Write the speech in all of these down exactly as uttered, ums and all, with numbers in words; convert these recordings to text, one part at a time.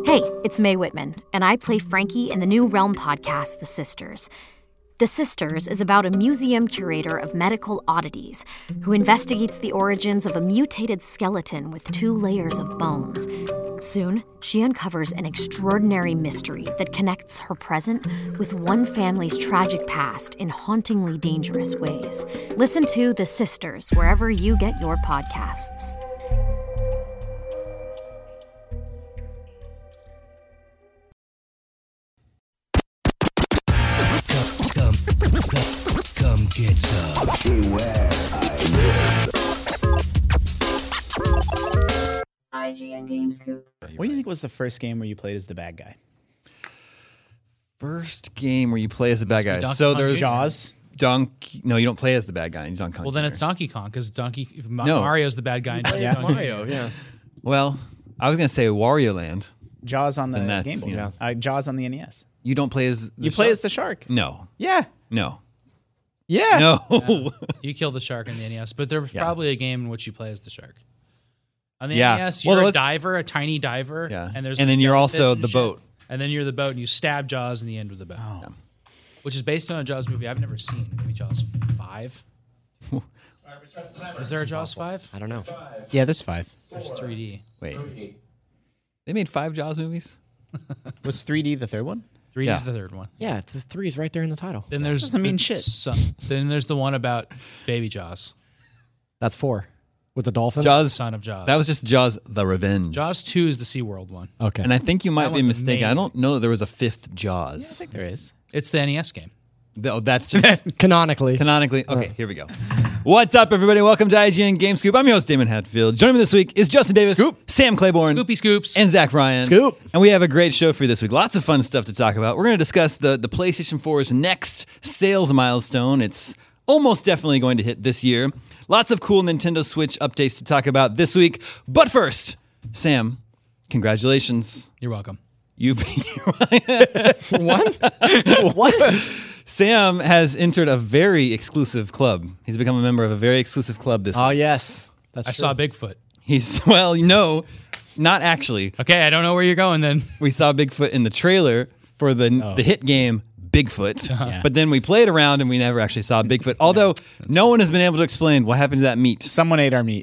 Hey, it's Mae Whitman, and I play Frankie in the new Realm podcast, The Sisters. The Sisters is about a museum curator of medical oddities who investigates the origins of a mutated skeleton with two layers of bones. Soon, she uncovers an extraordinary mystery that connects her present with one family's tragic past in hauntingly dangerous ways. Listen to The Sisters wherever you get your podcasts. Come, come, come get some. Beware, I G N Games Coop. What do you think was the first game where you played as the bad guy? First game where you play as the bad guy. Donkey So Kong there's Junior Jaws. Donkey. No, you don't play as the bad guy in Donkey Kong. Well, then it's Junior Donkey Kong because Donkey Ma- No. Mario's the bad guy. In Donkey Yeah. Kong Mario, Junior yeah. Well, I was gonna say Wario Land. Jaws on the Then that's, Game Boy. you know. Uh, Jaws on the N E S. You don't play as. The You play shark? as the shark. No, Yeah. no, Yeah. no. You kill the shark in the N E S, but there's Yeah. probably a game in which you play as the shark. On the Yeah. N E S, Well, you're a let's- diver, a tiny diver, Yeah. and there's And like then you're jellyfish also and the shit. boat. And then you're the boat, and you stab Jaws in the end with the boat, Oh. which is based on a Jaws movie I've never seen. Maybe Jaws five. Is there a Jaws five? I don't know. Yeah, there's five. There's three D. Wait, they made five Jaws movies. Was three D the third one? three D Yeah. is the third one. Yeah, the three is right there in the title. Then there's doesn't mean the- shit. Some, then there's the one about Baby Jaws, That's four. With the dolphins? Jaws. son of Jaws. That was just Jaws: The Revenge. Jaws two is the SeaWorld one. Okay. And I think you might That be one's mistaken. I amazing. don't know that there was a fifth I Jaws. think there is. It's the N E S game. Oh, that's just Canonically. canonically. Okay, here we go. What's up, everybody? Welcome to I G N Game Scoop. I'm your host, Damon Hatfield. Joining me this week is Justin Davis, Scoop. Sam Claiborne, Scoopy Scoops. and Zach Ryan. Scoop. And we have a great show for you this week. Lots of fun stuff to talk about. We're going to discuss the, the PlayStation four's next sales milestone. It's almost definitely going to hit this year. Lots of cool Nintendo Switch updates to talk about this week. But first, Sam, congratulations. You're welcome. You've What? what? Sam has entered a very exclusive club. He's become a member of a very exclusive club this Oh, week. yes. That's I true. saw Bigfoot. He's, well, no, not actually. Okay, I don't know where you're going then. We saw Bigfoot in the trailer for the the hit game Bigfoot, Yeah. but then we played around and we never actually saw Bigfoot. Although no one has been able to explain what happened to that meat. Someone ate our meat.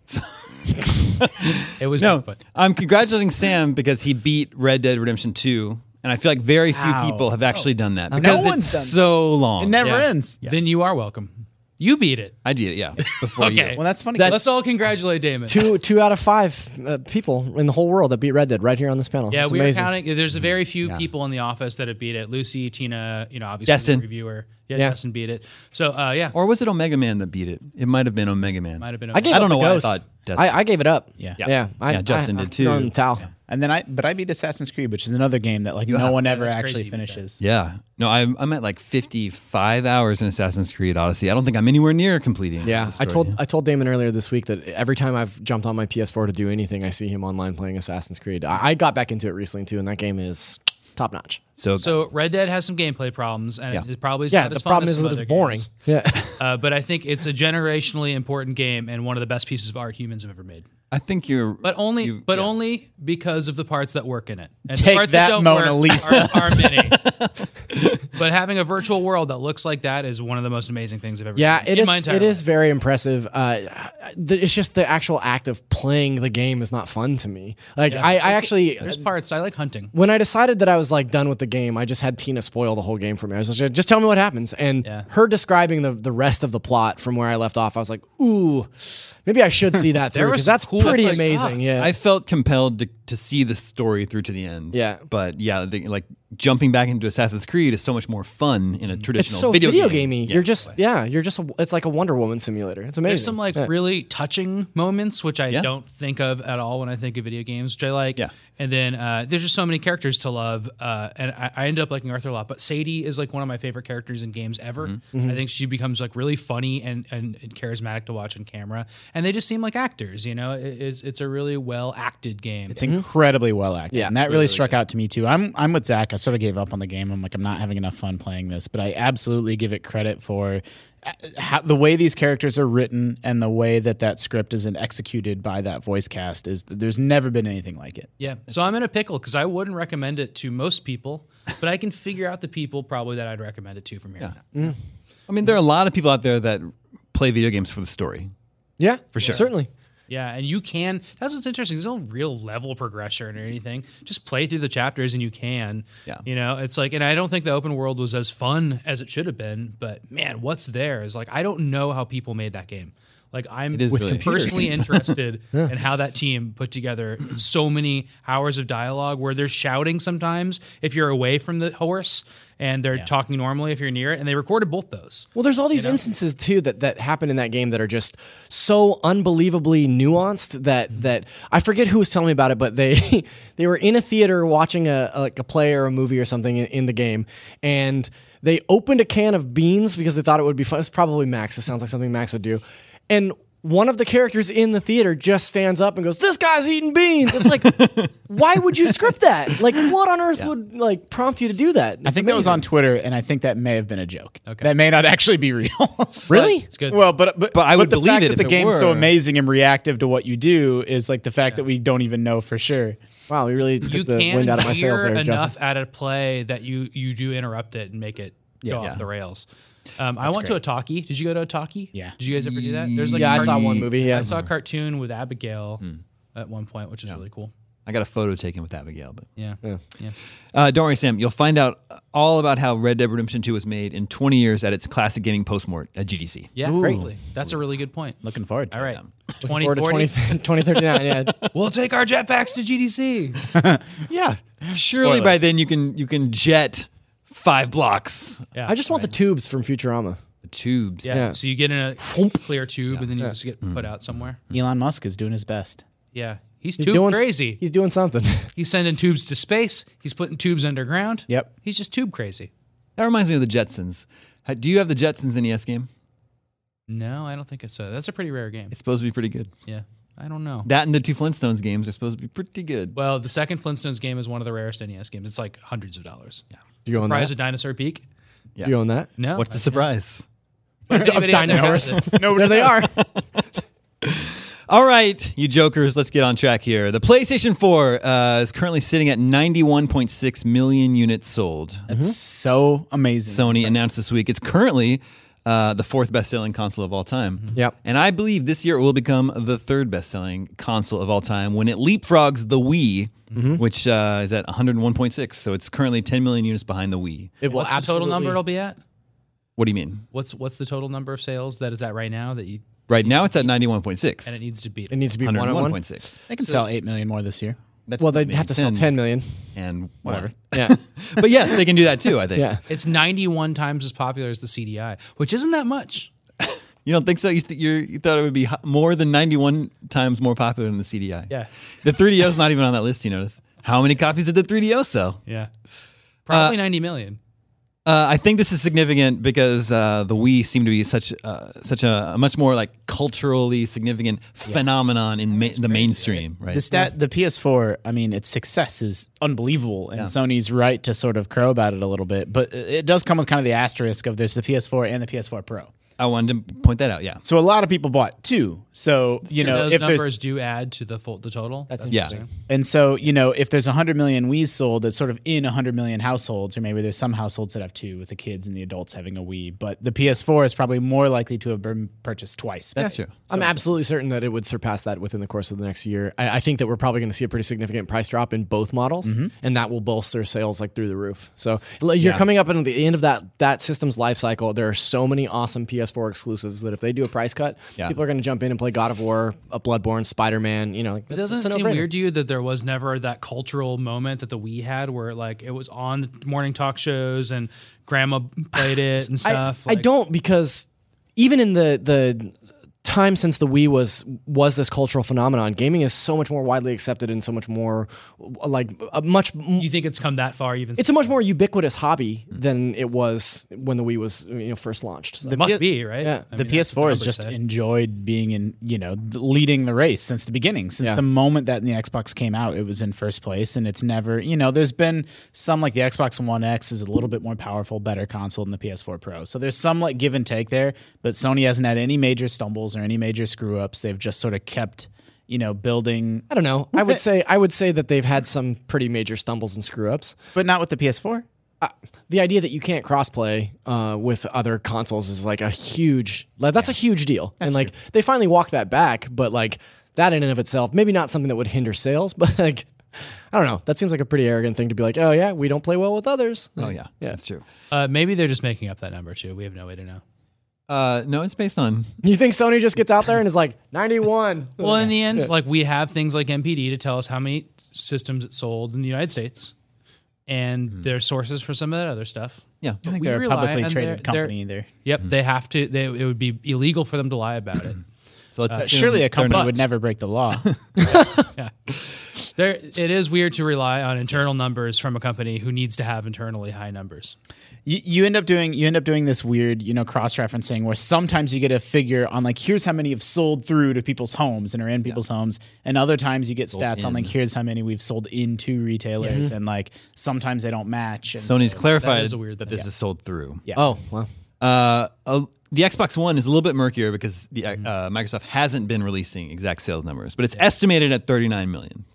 It was No, Bigfoot. I'm congratulating Sam because he beat Red Dead Redemption two, and I feel like very few Ow. people have actually done that No because one's it's done- so long. It never Yeah. ends. Then you are welcome. You beat it. I did it, yeah, before Okay. you. Well, that's funny. That's- Let's all congratulate Damon. Two two out of five uh, people in the whole world that beat Red Dead right here on this panel. Yeah, It's we were amazing. counting. There's a very few Yeah. people in the office that have beat it. Lucy, Tina, you know, obviously Destin. the reviewer. Yeah, Yeah. Destin beat it. So, uh, yeah, Or was it Omega Man that beat it? It might have been Omega Man. might have been. I gave I don't up know the why I ghost. thought Destin. I, I gave it up. Yeah. Yeah. Yeah. I, Yeah, Justin I, did I too. threw in the towel. And then I, but I beat Assassin's Creed, which is another game that like no have- one yeah, ever that's actually crazy you beat that. finishes. Yeah. No, I'm I'm at like fifty-five hours in Assassin's Creed Odyssey. I don't think I'm anywhere near completing. Yeah, the I story. told I told Damon earlier this week that every time I've jumped on my P S four to do anything, I see him online playing Assassin's Creed. I, I got back into it recently too, and that game is top notch. so. So Red Dead has some gameplay problems, and Yeah. it probably is Yeah, not the as fun problem as is some that it's other boring. games. Yeah, Uh, but I think it's a generationally important game and one of the best pieces of art humans have ever made. I think you're. But only, you- but yeah. only because of the parts that work in it. And Take the parts that, that don't Mona work Lisa. Are, are many. But having a virtual world that looks like that is one of the most amazing things I've ever yeah, seen. it in my is. entire It is life. very impressive. Uh, th- it's just the actual act of playing the game is not fun to me. Like Yeah. I, I Okay, actually there's parts I like hunting. when I decided that I was like done with the game, I just had Tina spoil the whole game for me. I was like, just tell me what happens. And Yeah. her describing the the rest of the plot from where I left off, I was like, ooh, maybe I should see that There through was because that's cool pretty stuff. amazing. Yeah. I felt compelled to, to see the story through to the end. Yeah. But yeah, the, like jumping back into Assassin's Creed is so much more fun in a traditional it's so video, video, game. gamey. You're just yeah. You're just. A, it's like a Wonder Woman simulator. It's amazing. There's some like Yeah. really touching moments, which I Yeah. don't think of at all when I think of video games, which I like. Yeah. And then uh, there's just so many characters to love. Uh, and I, I ended up liking Arthur a lot. But Sadie is like one of my favorite characters in games ever. Mm-hmm. I think she becomes like really funny and, and, and charismatic to watch on camera. And they just seem like actors, you know? It, it's, it's a really well acted game. It's incredibly well acted. Yeah, and that really, struck out to me too. I'm I'm with Zach. I sort of gave up on the game. I'm like, I'm not having enough fun playing this, but I absolutely give it credit for how, the way these characters are written and the way that that script is executed by that voice cast is there's never been anything like it. Yeah. So I'm in a pickle because I wouldn't recommend it to most people, but I can figure out the people probably that I'd recommend it to from here. Yeah. I mean, there are a lot of people out there that play video games for the story. Yeah, For sure. certainly. Yeah, and you can. That's what's interesting. There's no real level progression or anything. Just play through the chapters and you can. Yeah. You know, it's like, and I don't think the open world was as fun as it should have been. But man, what's there is like I don't know how people made that game. Like I'm It is really- personally interested in how that team put together so many hours of dialogue where they're shouting sometimes if you're away from the horse and they're talking normally if you're near it, and they recorded both those. Well, there's all these instances too that, that happen in that game that are just so unbelievably nuanced that that I forget who was telling me about it, but they they were in a theater watching a, a like a play or a movie or something in, in the game, and they opened a can of beans because they thought it would be fun. It's probably Max. It sounds like something Max would do, and one of the characters in the theater just stands up and goes, "This guy's eating beans." It's like, why would you script that? Like, what on earth would like prompt you to do that? I It's think that was amazing. on Twitter, and I think that may have been a joke. Okay. That may not actually be real. Really? It's good. Well, but but, But I would the believe fact it that if the it game's so were. amazing and reactive to what you do is like the fact that we don't even know for sure. Wow, you really took You the can wind out of my hear sails there, enough Justin. at a play that you you do interrupt it and make it go off Yeah. the rails. Um, I went to a talkie. Did you go to a talkie? Yeah. Did you guys ever do that? There's like Yeah, a I saw cartoon- one movie. Yeah, I saw a cartoon with Abigail at one point, which is really cool. I got a photo taken with Abigail, but Yeah. Yeah. Yeah. uh, don't worry, Sam. You'll find out all about how Red Dead Redemption two was made in twenty years at its classic gaming postmort at G D C. Yeah, greatly. That's a really good point. Looking forward to All it. right. Looking forward to twenty twenty, twenty thirty-nine. Yeah. We'll take our jetpacks to G D C. Yeah, surely Spoilers. by then you can you can jet five blocks. Yeah. I just want the tubes from Futurama. The tubes. Yeah. Yeah. So you get in a clear tube and then you just get put out somewhere. Elon Musk is doing his best. Yeah. He's, He's tube doing crazy. He's doing something. He's sending tubes to space. He's putting tubes underground. Yep. He's just tube crazy. That reminds me of the Jetsons. Ha- Do you have the Jetsons N E S game? No, I don't think it's a. That's a pretty rare game. It's supposed to be pretty good. Yeah. I don't know. That and the two Flintstones games are supposed to be pretty good. Well, the second Flintstones game is one of the rarest N E S games. It's like hundreds of dollars. Yeah. Do you own Prize that? of Dinosaur Peak? Do you own that? No. What's the surprise? Anybody out there Dinosaurs. has it. There they are. All right, you jokers, let's get on track here. The PlayStation four uh, is currently sitting at ninety-one point six million units sold. That's so amazing. Sony announced this week it's currently uh, the fourth best-selling console of all time. Yep. And I believe this year it will become the third best-selling console of all time when it leapfrogs the Wii, which uh, is at one hundred one point six. So it's currently ten million units behind the Wii. It will What's the total absolutely- number it'll be at? What do you mean? What's what's the total number of sales that it's at right now that you Right now it's at ninety-one point six. and it needs to beat? It needs to be one one on hundred one one. point six. They can sell eight million more this year. Well, they'd have to sell ten million. And whatever. Yeah. But yes, they can do that too, I think. Yeah. It's ninety-one times as popular as the C D I, which isn't that much. You don't think so? You, th- you're, you thought it would be h- more than ninety-one times more popular than the C D I. Yeah. The three D O is not even on that list, you notice. How many copies did the three D O sell? Yeah. Probably ninety million. Uh, I think this is significant because uh, the Wii seemed to be such uh, such a, a much more like culturally significant phenomenon in ma- the mainstream, right? The stat, the P S four, I mean, its success is unbelievable, and Sony's right to sort of crow about it a little bit. But it does come with kind of the asterisk of there's the P S four and the P S four Pro. I wanted to point that out. Yeah, So a lot of people bought two. So you know, Those if there's numbers do add to the full, the total. That's yeah. interesting. and so you know, if there's one hundred million Wii's sold, it's sort of in one hundred million households, or maybe there's some households that have two, with the kids and the adults having a Wii. But the P S four is probably more likely to have been purchased twice. That's true. I'm absolutely certain that it would surpass that within the course of the next year. I, I think that we're probably going to see a pretty significant price drop in both models, and that will bolster sales like through the roof. So l- you're coming up in the end of that that system's life cycle. There are so many awesome P S four exclusives that if they do a price cut, Yeah. people are going to jump in and play God of War, a Bloodborne, Spider-Man. You know, like, It doesn't it's a seem no-brainer. weird to you that there was never that cultural moment that the Wii had, where like it was on the morning talk shows and Grandma played it and I, stuff. I like- don't, because even in the the time since the Wii was was this cultural phenomenon. Gaming is so much more widely accepted and so much more like a much. You think it's come that far? Even It's a much more ubiquitous hobby than it was when the Wii was you know first launched. So. it must P- be right. Yeah. I the mean, P S four has that's just what numbers say. enjoyed being in, you know, th- leading the race since the beginning. Since Yeah. the moment that the Xbox came out, it was in first place, and it's never, you know, there's been some like the Xbox One X is a little bit more powerful, better console than the P S four Pro. So there's some like give and take there, but Sony hasn't had any major stumbles or any major screw ups. They've just sort of kept, you know, building, I don't know. I would say I would say that they've had some pretty major stumbles and screw ups. but not with the P S four. The idea that you can't crossplay uh, with other consoles is like a huge. Like, that's a huge deal, and like they finally walked that back. But like that in and of itself, maybe not something that would hinder sales, but like I don't know. That seems like a pretty arrogant thing to be like, oh yeah, we don't play well with others. Oh yeah, Yeah. that's true. Uh, maybe they're just making up that number too. We have no way to know. Uh, no, it's based on You think Sony just gets out there and is like ninety-one? Well, in the end, like we have things like M P D to tell us how many systems it sold in the United States, and there's sources for some of that other stuff. yeah. I think we they're a rely publicly on traded their- their- company. They're Yep, they have to. They, it would be illegal for them to lie about it. So let's assume surely a they're company not. would never break the law. Yeah, there. It is weird to rely on internal numbers from a company who needs to have internally high numbers. you, you end up doing you end up doing this weird, you know, cross-referencing where sometimes you get a figure on like here's how many have sold through to people's homes and are in people's homes, and other times you get stats on like here's how many we've sold into retailers, and like sometimes they don't match. And Sony's so- clarified is a weird that thing. this is sold through. Yeah. Oh wow. Uh, uh, the Xbox One is a little bit murkier because the uh, Microsoft hasn't been releasing exact sales numbers, but it's estimated at thirty-nine million.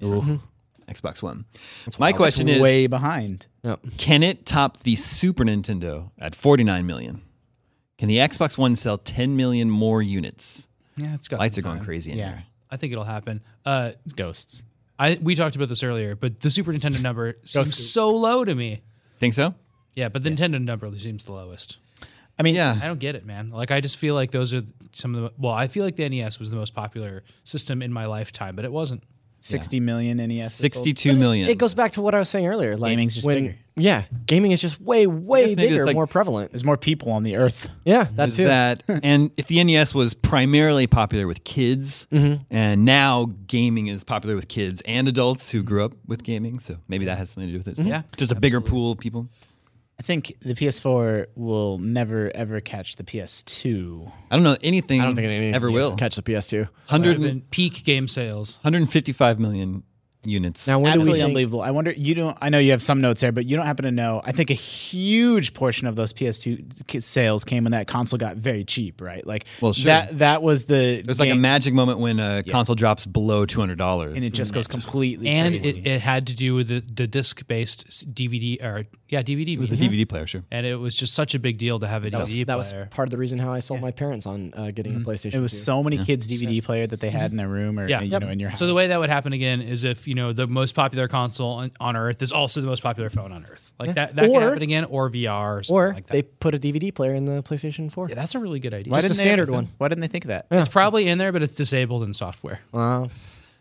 Xbox One. My question is, way behind. can it top the Super Nintendo at forty-nine million? Can the Xbox One sell ten million more units? Yeah, it's got Lights are some going time. crazy in Yeah. here. I think it'll happen. Uh, It's ghosts. I we talked about this earlier, but the Super Nintendo number seems so low to me. Think so? Yeah, but the Nintendo number seems the lowest. I mean, Yeah. I don't get it, man. Like, I just feel like those are some of the. Well, I feel like the N E S was the most popular system in my lifetime, but it wasn't. sixty million N E S. sold. sixty-two million. It goes back to what I was saying earlier. Like Gaming's just when, bigger. Yeah, gaming is just way, way guess maybe bigger, it's like- more prevalent. There's more people on the earth. Yeah, that is too. that and if the N E S was primarily popular with kids, and now gaming is popular with kids and adults who grew up with gaming, so maybe that has something to do with it. Yeah, just a bigger pool of people. I think the P S four will never ever catch the P S two. I don't know anything. I don't think anything ever will. catch the P S two. Would Hundred have been peak game sales. hundred fifty-five million units. Now, when do we Absolutely think? unbelievable. I wonder. You don't. I know you have some notes there, but you don't happen to know. I think a huge portion of those P S two k- sales came when that console got very cheap, right? Like, Well, sure. that that was the. There's like a game- magic moment when a console drops below two hundred dollars, and it just goes completely And crazy. it, it had to do with the, the disc-based D V D, or yeah, D V D. it was a D V D player, sure. and it was just such a big deal to have a That was, D V D that was player. part of the reason how I sold my parents on uh, getting a PlayStation. it was two. so many kids' D V D player that they had in their room or Yeah. you Yep. know in your house. So the way that would happen again is if you know the most popular console on, on Earth is also the most popular phone on Earth. Like that, that Or- could happen again, or V R, or something or like that. they put a D V D player in the PlayStation four. Yeah, that's a really good idea. why just a didn't they- standard one. Why didn't they think of that? It's probably in there, but it's disabled in software. Wow.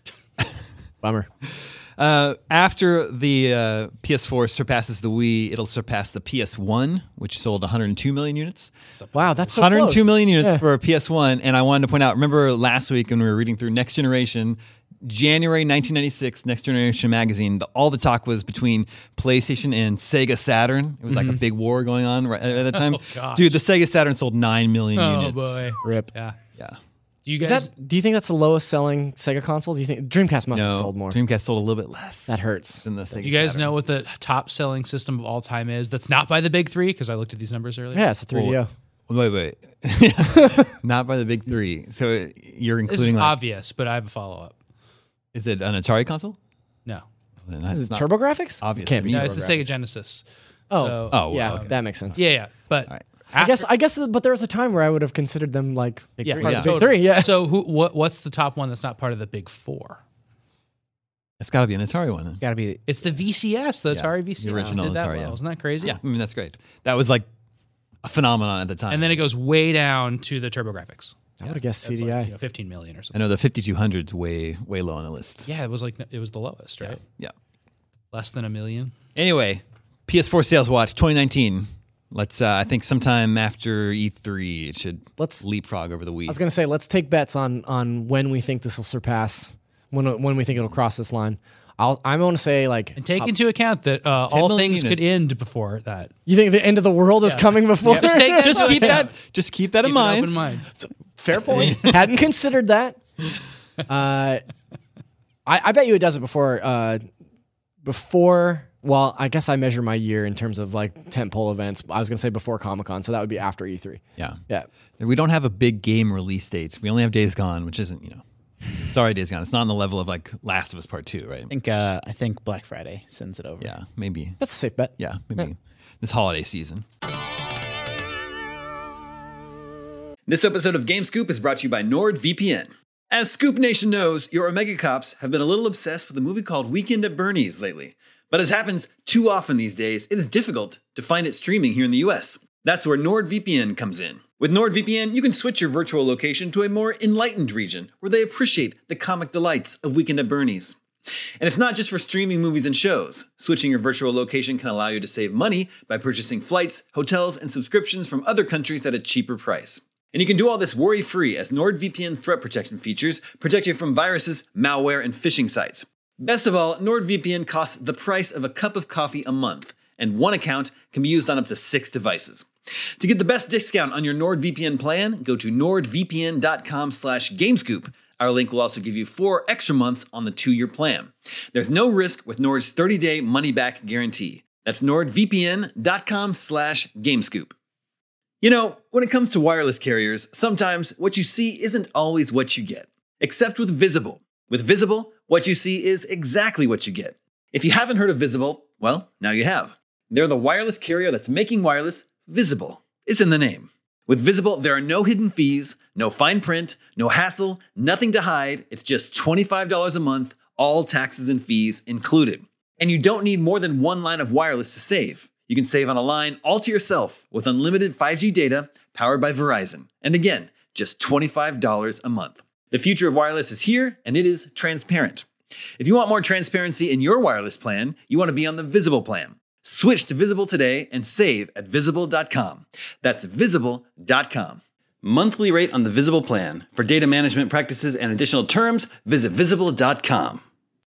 Bummer. Uh, after the uh, P S four surpasses the Wii, it'll surpass the P S one, which sold one hundred two million units. Wow, that's so one hundred two close. million units Yeah. for a P S one. And I wanted to point out, remember last week when we were reading through Next Generation, January nineteen ninety-six, Next Generation magazine, the, all the talk was between PlayStation and Sega Saturn. It was like a big war going on right at the time. Oh, gosh. Dude, the Sega Saturn sold nine million Oh units. boy, Rip. yeah. Yeah. Do you Is guys? that? Do you think that's the lowest selling Sega console? Do you think Dreamcast must No, have sold more? Dreamcast sold a little bit less That hurts. than the Sega Do you guys Saturn. know what the top selling system of all time is? That's not by the big three, because I looked at these numbers earlier. Yeah, it's a three D O. Wait, wait. Not by the big three. So you're This is including like, obvious, but I have a follow up. is it an Atari console? No, Then that's Is it not TurboGrafx? obvious Can't to be. me. no, it's the TurboGrafx. Sega Genesis. Oh, So- Oh, yeah, okay. that makes sense. yeah, yeah. But right. I guess. I guess. But there was a time where I would have considered them like yeah, part Yeah. of the big three. Yeah. So who? What? What's the top one that's not part of the big four? It's got to be an Atari one. Then. Got to be. It's the V C S, the Yeah, Atari the V C S. original did that Atari, well. yeah. Isn't that crazy? Yeah, I mean that's great. That was like a phenomenon at the time. And then it goes way down to the TurboGrafx. I would have guessed That's C D I. like, you know, fifteen million or I something. know the fifty-two hundred's way way low on the list. Yeah, it was like it was the lowest, right? Yeah. Less than a million. Anyway, P S four sales watch twenty nineteen. Let's. Uh, I think sometime after E three, it should Let's- leapfrog over the Wii. I was gonna say, let's take bets on on when we think this will surpass, when when we think it'll cross this line. I'll, I'm going to say like. And take into account that uh, all million things could units. end before that. You think the end of the world is coming before? Just take just keep that. Just keep that in Keep an mind. open mind. Fair point. Hadn't considered that. Uh, I, I bet you it does it before. Uh, before. Well, I guess I measure my year in terms of like tentpole events. I was gonna say before Comic-Con, so that would be after E three. Yeah. Yeah. We don't have a big game release date. We only have Days Gone, which isn't, you know, sorry, Days Gone. It's not on the level of like Last of Us Part Two, right? I think uh, I think Black Friday sends it over. Yeah, maybe. That's a safe bet. Yeah, maybe this holiday season. This episode of Game Scoop is brought to you by NordVPN. As Scoop Nation knows, your Omega Cops have been a little obsessed with a movie called Weekend at Bernie's lately. But as happens too often these days, it is difficult to find it streaming here in the U S. That's where NordVPN comes in. With NordVPN, you can switch your virtual location to a more enlightened region where they appreciate the comic delights of Weekend at Bernie's. And it's not just for streaming movies and shows. Switching your virtual location can allow you to save money by purchasing flights, hotels, and subscriptions from other countries at a cheaper price. And you can do all this worry-free as NordVPN threat protection features protect you from viruses, malware, and phishing sites. Best of all, NordVPN costs the price of a cup of coffee a month, and one account can be used on up to six devices. To get the best discount on your NordVPN plan, go to nordvpn.com slash gamescoop. Our link will also give you four extra months on the two-year plan. There's no risk with Nord's thirty-day money-back guarantee. That's nordvpn.com slash gamescoop. You know, when it comes to wireless carriers, sometimes what you see isn't always what you get. Except with Visible. With Visible, what you see is exactly what you get. If you haven't heard of Visible, well, now you have. They're the wireless carrier that's making wireless visible. It's in the name. With Visible, there are no hidden fees, no fine print, no hassle, nothing to hide. It's just twenty-five dollars a month, all taxes and fees included. And you don't need more than one line of wireless to save. You can save on a line all to yourself with unlimited five G data powered by Verizon. And again, just twenty-five dollars a month. The future of wireless is here, and it is transparent. If you want more transparency in your wireless plan, you want to be on the Visible plan. Switch to Visible today and save at visible dot com. That's visible dot com. Monthly rate on the Visible plan. For data management practices and additional terms, visit visible dot com.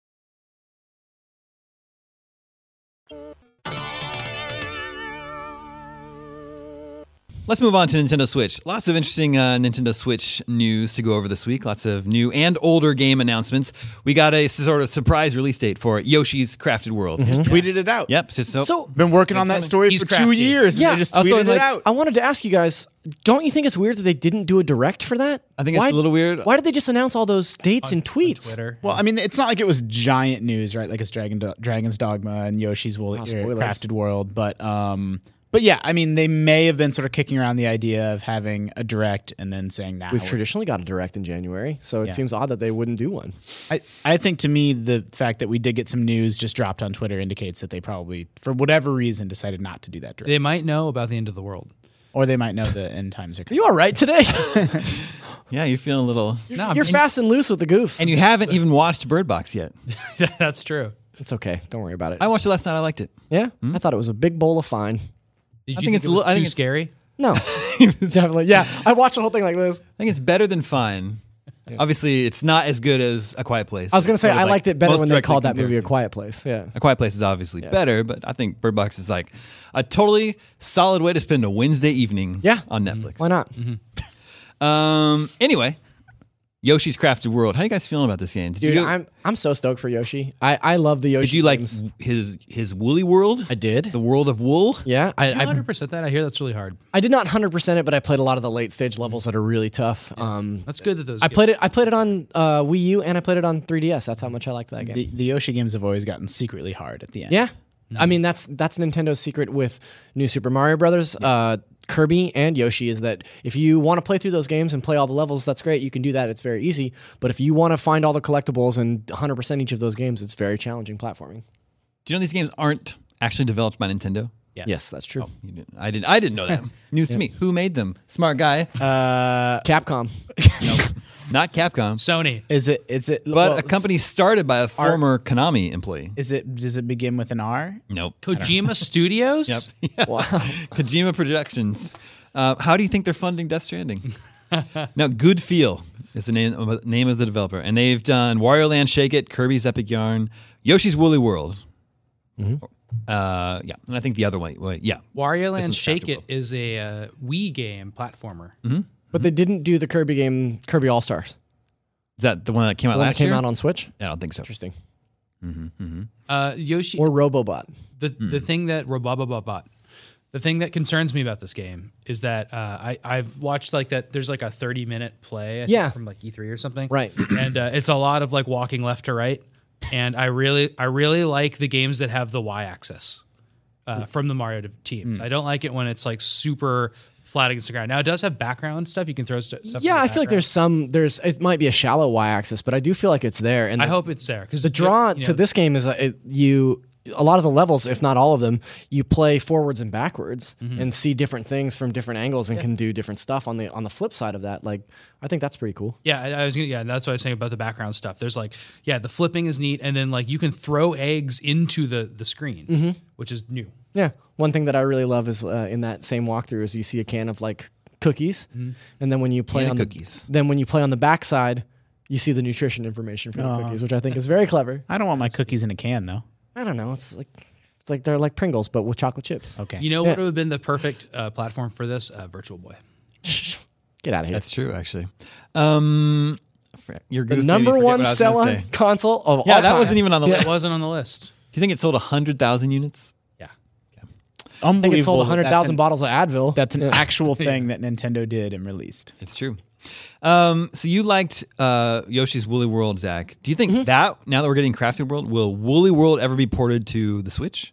Let's move on to Nintendo Switch. Lots of interesting uh, Nintendo Switch news to go over this week. Lots of new and older game announcements. We got a sort of surprise release date for Yoshi's Crafted World. Just tweeted it out. Yep. Just so, So Been working on that story He's for two crafty. years. and Yeah, they just I was tweeted thinking, it like, out. I wanted to ask you guys, don't you think it's weird that they didn't do a direct for that? I think it's a little weird. Why did they just announce all those dates and tweets? Twitter. Well, I mean, it's not like it was giant news, right? Like it's Dragon Do- Dragon's Dogma and Yoshi's Woolly, Oh, er, spoilers. Crafted World, but um, but yeah, I mean, they may have been sort of kicking around the idea of having a direct and then saying, "Nah." We've we're- traditionally got a direct in January, so it Yeah. seems odd that they wouldn't do one. I, I think to me, the fact that we did get some news just dropped on Twitter indicates that they probably, for whatever reason, decided not to do that direct, They might know about the end of the world. or they might know the end times are Are coming. you all right today? Yeah, you're feeling a little... No, You're fast and loose with the goofs. And you haven't even watched Bird Box yet. That's true. It's okay. Don't worry about it. I watched it last night. I liked it. yeah, I thought it was a big bowl of fine. Did you I think, think it's it a was little- I too think it's- scary? No, definitely. Yeah, I watched the whole thing like this. I think it's better than fine. Obviously, it's not as good as A Quiet Place. I was gonna It's say sort of I like liked it better most when they directly called that compared movie A to- Quiet Place. Yeah. A Quiet Place is obviously better, but I think Bird Box is like a totally solid way to spend a Wednesday evening Yeah. on Netflix. Why not? Um. Anyway, Yoshi's Crafted World. How are you guys feeling about this game? Did Dude, you go- I'm I'm so stoked for Yoshi. I, I love the Yoshi. Did you like games. his his woolly world? I did. The world of wool? Yeah, I, one I hundred percent that. I hear that's really hard. I did not one hundred percent it, but I played a lot of the late stage levels that are really tough. Um, That's good that those. I get- played it. I played it on uh, Wii U and I played it on three D S. That's how much I liked that game. The, the Yoshi games have always gotten secretly hard at the end. yeah, I mean that's that's Nintendo's secret with New Super Mario Brothers, uh, Kirby, and Yoshi is that if you want to play through those games and play all the levels, that's great. You can do that. It's very easy. But if you want to find all the collectibles and one hundred percent each of those games, it's very challenging platforming. Do you know these games aren't actually developed by Nintendo? Yes, that's true. You didn't, I didn't. I didn't know that. News to me. Who made them? Smart guy. Uh, Capcom. not Capcom, Sony. Is it? Is it? but well, a company started by a former Konami employee. Is it? Does it begin with an R? Nope. Kojima Studios? Yep. Wow. Kojima Productions. Uh, how do you think they're funding Death Stranding? Now, Good Feel is the name of, name of the developer, and they've done Wario Land Shake It, Kirby's Epic Yarn, Yoshi's Woolly World. Mm-hmm. Uh, yeah, and I think the other one. Well, yeah, Wario Land one's Shake Crafted It is a uh, Wii game platformer. Mm-hmm. But they didn't do the Kirby game, Kirby All Stars. Is that the one that came out The one that last came year? out on Switch. I don't think so. Interesting. Uh, Yoshi, Or Robobot. the the thing that Robobobot, the thing that concerns me about this game is that uh, I I've watched like that. There's like a thirty minute play, I think, Yeah. from like E three or something, Right. And uh, it's a lot of like walking left to right. And I really I really like the games that have the Y axis uh, from the Mario teams. I don't like it when it's like super flat against the ground. Now it does have background stuff. You can throw st- stuff. Yeah, in the I feel like background. there's some. There's it might be a shallow y-axis, but I do feel like it's there. And I the, hope it's there because the draw to this game is uh, it, you. A lot of the levels, if not all of them, you play forwards and backwards Mm-hmm. and see different things from different angles and can do different stuff. On the on the flip side of that, like I think that's pretty cool. Yeah, I, I was gonna. Yeah, that's what I was saying about the background stuff. There's like, yeah, the flipping is neat, and then like you can throw eggs into the the screen, Mm-hmm. which is new. Yeah, one thing that I really love is uh, in that same walkthrough is you see a can of like cookies, Mm-hmm. and then when you play Can on of the cookies. then when you play on the backside, you see the nutrition information for the cookies, which I think is very clever. I don't want my cookies in a can though. I don't know, it's like it's like they're like Pringles but with chocolate chips. Okay. You know Yeah. what would have been the perfect uh, platform for this? Uh, Virtual Boy. Get out of here. That's true, actually. Um, your The goof made me number forget one what I was gonna selling say. console of Yeah, all that time. wasn't even on the list. It wasn't on the list. Do you think it sold one hundred thousand units? Yeah. I think it sold Unbelievable one hundred that thousand that's bottles of Advil. an- That's an actual thing that Nintendo did and released. It's true. Um, so you liked uh, Yoshi's Woolly World, Zach. Do you think Mm-hmm. that, now that we're getting Crafted World, will Woolly World ever be ported to the Switch?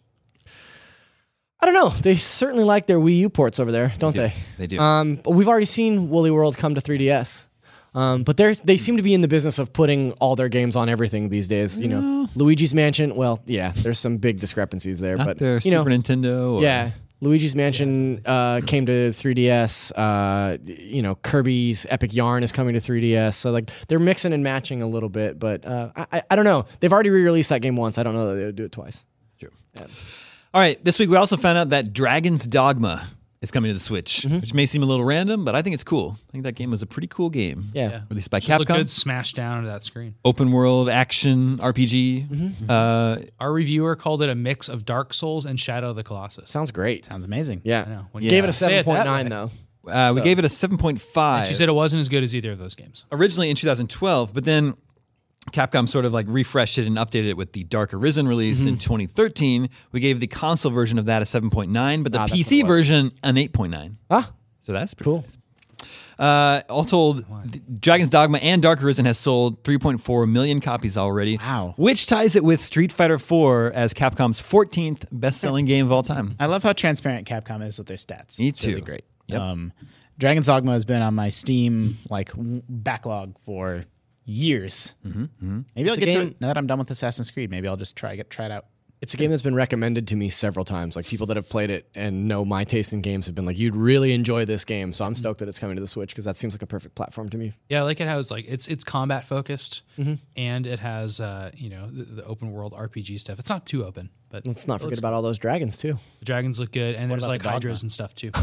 I don't know. They certainly like their Wii U ports over there, don't they? They do. Um, but we've already seen Woolly World come to three D S. Um, but they they seem to be in the business of putting all their games on everything these days. You know, Luigi's Mansion. Well, yeah, there's some big discrepancies there, Not but their you know, Super Nintendo? Or, yeah, Luigi's Mansion uh, came to three D S. Uh, you know, Kirby's Epic Yarn is coming to three D S. So like they're mixing and matching a little bit, but uh, I, I I don't know. They've already re-released that game once. I don't know that they would do it twice. True. All right, this week we also found out that Dragon's Dogma is coming to the Switch, Mm-hmm. which may seem a little random, but I think it's cool. I think that game was a pretty cool game. Yeah. Yeah. Released by Should look Capcom. good smashed down into that screen. Open world action R P G. Mm-hmm. Uh, Our reviewer called it a mix of Dark Souls and Shadow of the Colossus. Sounds great. Sounds amazing. Yeah. I know. When Yeah. Gave it a say it seven that point nine way. though. uh, we So- gave it a seven point five. She said it wasn't as good as either of those games. Originally in two thousand twelve, but then Capcom sort of like refreshed it and updated it with the Dark Arisen release Mm-hmm. in twenty thirteen. We gave the console version of that a seven point nine, but the Ah, that's P C what it was. version an eight point nine. Ah, So that's pretty Cool. nice. Uh, all told, the Dragon's Dogma and Dark Arisen has sold three point four million copies already. Wow. Which ties it with Street Fighter four as Capcom's fourteenth best-selling game of all time. I love how transparent Capcom is with their stats. Me It's really too. great. Yep. Um, Dragon's Dogma has been on my Steam like w- backlog for years. Mm-hmm. Maybe I'll It's a get to game- it now that I'm done with Assassin's Creed. Maybe I'll just try get try it out. it's a game that's been recommended to me several times. Like people that have played it and know my taste in games have been like, "You'd really enjoy this game." So I'm stoked that it's coming to the Switch because that seems like a perfect platform to me. Yeah, I like it how it's like it's it's combat focused Mm-hmm. and it has uh, you know the, the open world R P G stuff. It's not too open, but Let's not it forget looks about all those dragons too. cool. The dragons look good, and there's about like the dogma? hydras and stuff too.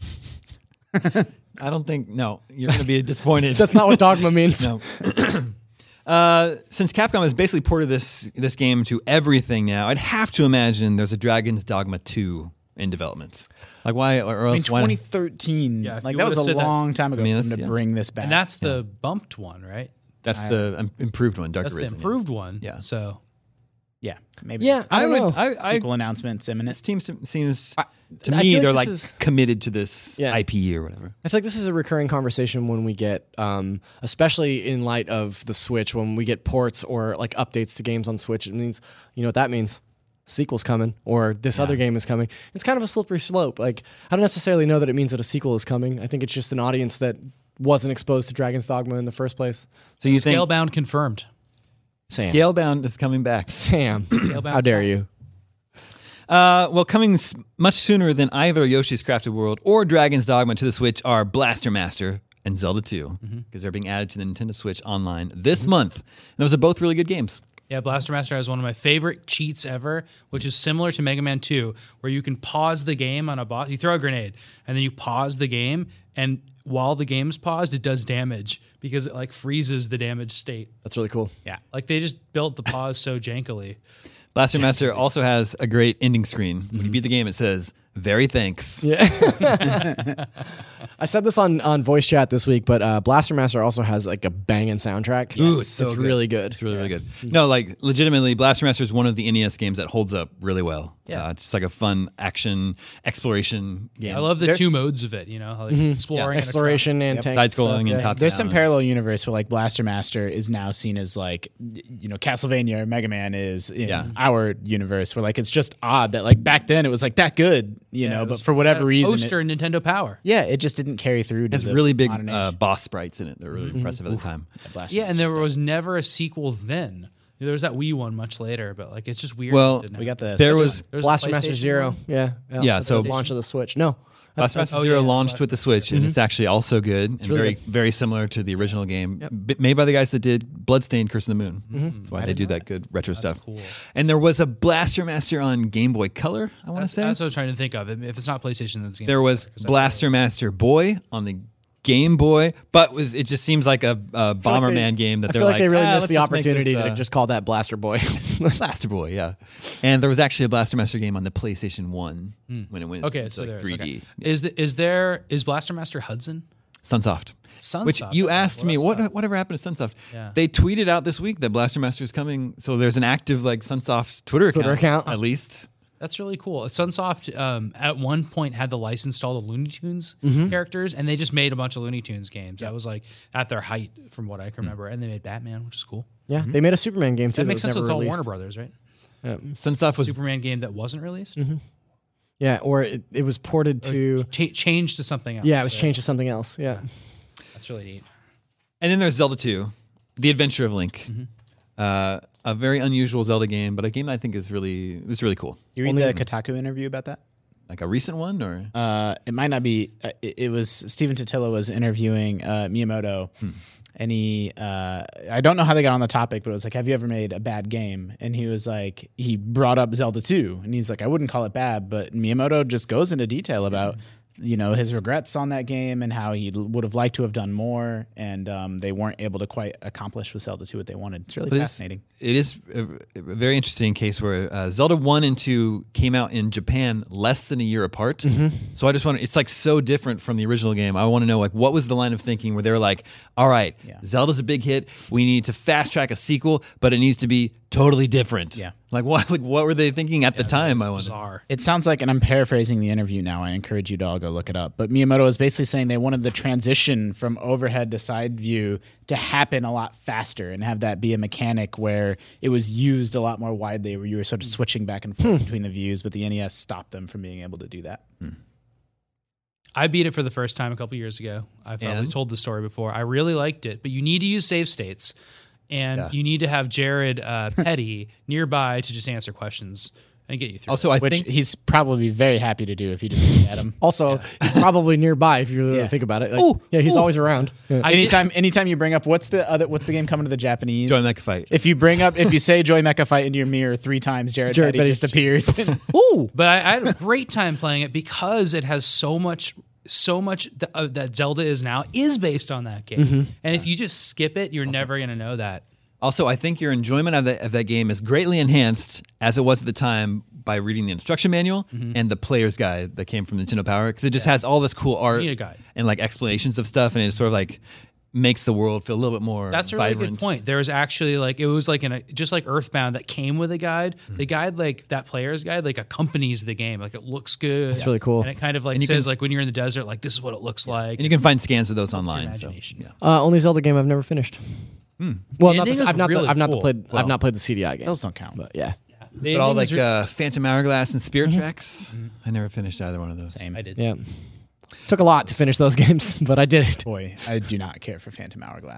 I don't think, no, you're going to be disappointed. That's not what Dogma means. No. Uh, since Capcom has basically ported this this game to everything now, I'd have to imagine there's a Dragon's Dogma two in development. Like why, or, or I mean, else why? twenty thirteen. Yeah, if like you that was would've a said that- long time ago I mean, for that's- them to yeah. bring this back. And that's the bumped one, right? That's the um, improved one, Dark That's the Arisen. yeah. improved one. Yeah. So yeah, maybe. Yeah, it's I I don't would. know. I, I, sequel announcements imminent. this team seems, seems to I me feel like they're this like is- committed to this Yeah. I P or whatever. I feel like this is a recurring conversation when we get, um, especially in light of the Switch, when we get ports or like updates to games on Switch. It means, you know what that means? Sequel's coming, or this other game is coming. It's kind of a slippery slope. Like I don't necessarily know that it means that a sequel is coming. I think it's just an audience that wasn't exposed to Dragon's Dogma in the first place. So you think Scalebound confirmed. Sam, Scalebound is coming back? Sam, Scalebound's how dare back. you? Uh, well, coming s- much sooner than either Yoshi's Crafted World or Dragon's Dogma to the Switch are Blaster Master, and Zelda two, because they're being added to the Nintendo Switch Online this month. And those are both really good games. Yeah, Blaster Master has one of my favorite cheats ever, which is similar to Mega Man two, where you can pause the game on a boss. You throw a grenade, and then you pause the game, and while the game's paused, it does damage because it like freezes the damaged state. That's really cool. Yeah. Like they just built the pause so jankily. Blaster Master also has a great ending screen. When you beat the game, it says, "Very thanks." Yeah. I said this on, on voice chat this week, but uh, Blaster Master also has like a banging soundtrack. Ooh, it's so good. really good. It's really, really good. No, like legitimately, Blaster Master is one of the N E S games that holds up really well. Yeah. Uh, it's just like a fun action exploration game. I love the There's- two modes of it, you know, like exploring, and Exploration and tank Side stuff, scrolling yeah. and top There's down. some parallel universe where like Blaster Master is now seen as like, you know, Castlevania or Mega Man is in Yeah. our universe where like it's just odd that like back then it was like that good, you know, but for whatever reason, it- Oster and Nintendo Power. yeah, it just didn't carry through. To It has the really big modern age. uh, boss sprites in it. They're really impressive at the time. Blaster Yeah, and Master's there was never a sequel then. There was that Wii one much later, but like it's just weird. Well, that it didn't we got the There was There's a Blaster Master PlayStation Zero. one. Yeah. Yeah, That's so- the launch of the Switch. No. Blaster Master oh, Zero yeah, launched with the Switch, and it's actually also good and really very, good. very similar to the original game, b- made by the guys that did Bloodstained: Curse of the Moon. That's why they do that good retro stuff. cool. And there was a Blaster Master on Game Boy Color. I want to That's, say that's what I was trying to think of. If it's not PlayStation, then it's Game there Boy, was 'cause that's Blaster Master Boy on the Game Boy, but was it just seems like a, a Bomberman they- game that I they're feel like, like, they really "Ah, missed let's the just make opportunity this, uh, to just call that Blaster Boy. Blaster Boy, yeah. And there was actually a Blaster Master game on the PlayStation One when it went Okay, into so like there's three okay. D. Is the, is there is Blaster Master Hudson? Sunsoft. Sunsoft, Which you okay, asked well, me, that's what not- whatever happened to Sunsoft? Yeah. They tweeted out this week that Blaster Master is coming. So there's an active like Sunsoft Twitter account, Twitter account. at least. That's really cool. Sunsoft um, at one point had the license to all the Looney Tunes Mm-hmm. characters, and they just made a bunch of Looney Tunes games. That was like at their height, from what I Hmm. can remember. And they made Batman, which is cool. yeah. They made a Superman game too. That makes was sense. It's never all released. Warner Brothers, right? Sunsoft was Superman game that wasn't released, Yeah. Or it, it was ported to. Cha- changed to something else. Yeah, it was right? changed to something else. Yeah. That's really neat. And then there's Zelda two, The Adventure of Link. Uh, a very unusual Zelda game, but a game that I think is really it was really cool. You read the Kotaku interview about that? Like a recent one, or Uh, it might not be. Uh, it, it was Stephen Totilo was interviewing uh, Miyamoto, and he. Uh, I don't know how they got on the topic, but it was like, "Have you ever made a bad game?" And he was like, he brought up Zelda two, and he's like, "I wouldn't call it bad," but Miyamoto just goes into detail about. You know, his regrets on that game and how he l- would have liked to have done more, and um, they weren't able to quite accomplish with Zelda two what they wanted. It's really But it's- fascinating. It is a, a very interesting case where uh, Zelda one and two came out in Japan less than a year apart. Mm-hmm. So I just want to, it's like so different from the original game. I want to know like what was the line of thinking where they were like, all right, Yeah. Zelda's a big hit. We need to fast track a sequel, but it needs to be totally different. Yeah. Like what, like what were they thinking at the time? I wonder. Bizarre. It sounds like, and I'm paraphrasing the interview now. I encourage you to all go look it up. But Miyamoto is basically saying they wanted the transition from overhead to side view to happen a lot faster and have that be a mechanic where it was used a lot more widely, where you were sort of switching back and forth between the views. But the N E S stopped them from being able to do that. I beat it for the first time a couple years ago. I've probably And? told the story before. I really liked it, but you need to use save states, and Yeah. you need to have Jared uh, Petty nearby to just answer questions and get you through. Also, I Which think he's probably very happy to do if you just look at him. Also, he's probably nearby if you really Yeah. think about it. Like, Ooh, yeah, he's ooh. always around. Yeah. I did- anytime, anytime you bring up what's the other, what's the game coming to the Japanese? Joy Mecha Fight. If you bring up, if you say Joy Mecha Fight into your mirror three times, Jared, Jared Petty Petty just appears. Ooh. But I, I had a great time playing it because it has so much, so much th- uh, that Zelda is now is based on that game. Mm-hmm. And if you just skip it, you're never gonna know that. Also, I think your enjoyment of that, of that game is greatly enhanced, as it was at the time, by reading the instruction manual Mm-hmm. and the player's guide that came from Nintendo Power, because it just has all this cool art need a guide. and like explanations of stuff, and it sort of like makes the world feel a little bit more That's a really vibrant. good point. There was actually like it was like in a just like Earthbound that came with a guide. Hmm. The guide, like that player's guide, like accompanies the game. Like it looks good. That's really cool. And it kind of like you says can- like when you're in the desert, like this is what it looks like. And you can find scans of those online. So, imagination. yeah. Uh, only Zelda game I've never finished. Hmm. Well, The not ending the, is I've not really the, I've not the cool. played Well, I've not played the C D I game. Those don't count. But yeah, The But all ending like is re- uh, Phantom Hourglass and Spirit Tracks, I never finished either one of those. Same. I did. yeah. Took a lot to finish those games, but I did it. Boy, I do not care for Phantom Hourglass.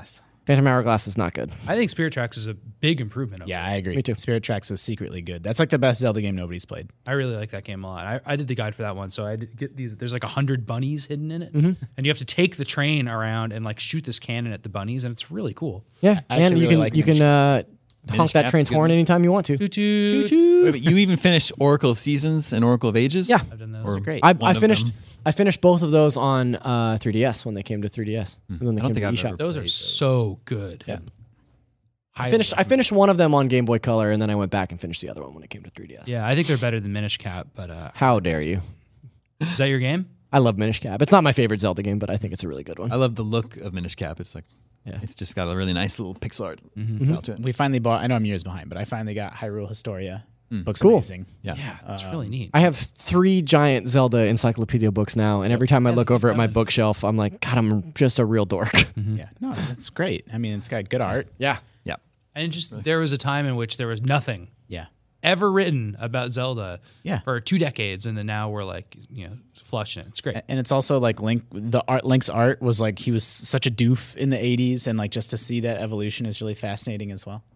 Phantom Hourglass is not good. I think Spirit Tracks is a big improvement. Over Yeah, it. I agree. Me too. Spirit Tracks is secretly good. That's like the best Zelda game nobody's played. I really like that game a lot. I, I did the guide for that one, so I did get these. There's like a hundred bunnies hidden in it, Mm-hmm. and you have to take the train around and like shoot this cannon at the bunnies, and it's really cool. Yeah, I and actually you really can like you can uh, honk that Cap's train's good. horn anytime you want to. Toot toot. Wait, but you even finished Oracle of Seasons and Oracle of Ages? Yeah. I've done those. Or Great. I, one I of finished them. I finished both of those on uh, three D S when they came to three D S. When they I don't came think to I've eShop. ever Those are so good. Yeah. Highly I finished I recommend. finished one of them on Game Boy Color, and then I went back and finished the other one when it came to three D S. Yeah, I think they're better than Minish Cap, but uh, How dare you? is that your game? I love Minish Cap. It's not my favorite Zelda game, but I think it's a really good one. I love the look of Minish Cap. It's like, Yeah. it's just got a really nice little pixel art Mm-hmm. style to it. We finally bought. I know I'm years behind, but I finally got Hyrule Historia. Looks Cool. amazing. Yeah. Yeah, it's really neat. I have three giant Zelda encyclopedia books now, and every time I look over at my bookshelf, I'm like, God, I'm just a real dork. Yeah, no, that's great. I mean, it's got good art. Yeah. Yeah. And just there was a time in which there was nothing Yeah, ever written about Zelda Yeah. for two decades, and then now we're like, you know, flushing it. It's great. and it's also like Link. The art, Link's art was like he was such a doof in the eighties, and like just to see that evolution is really fascinating as well.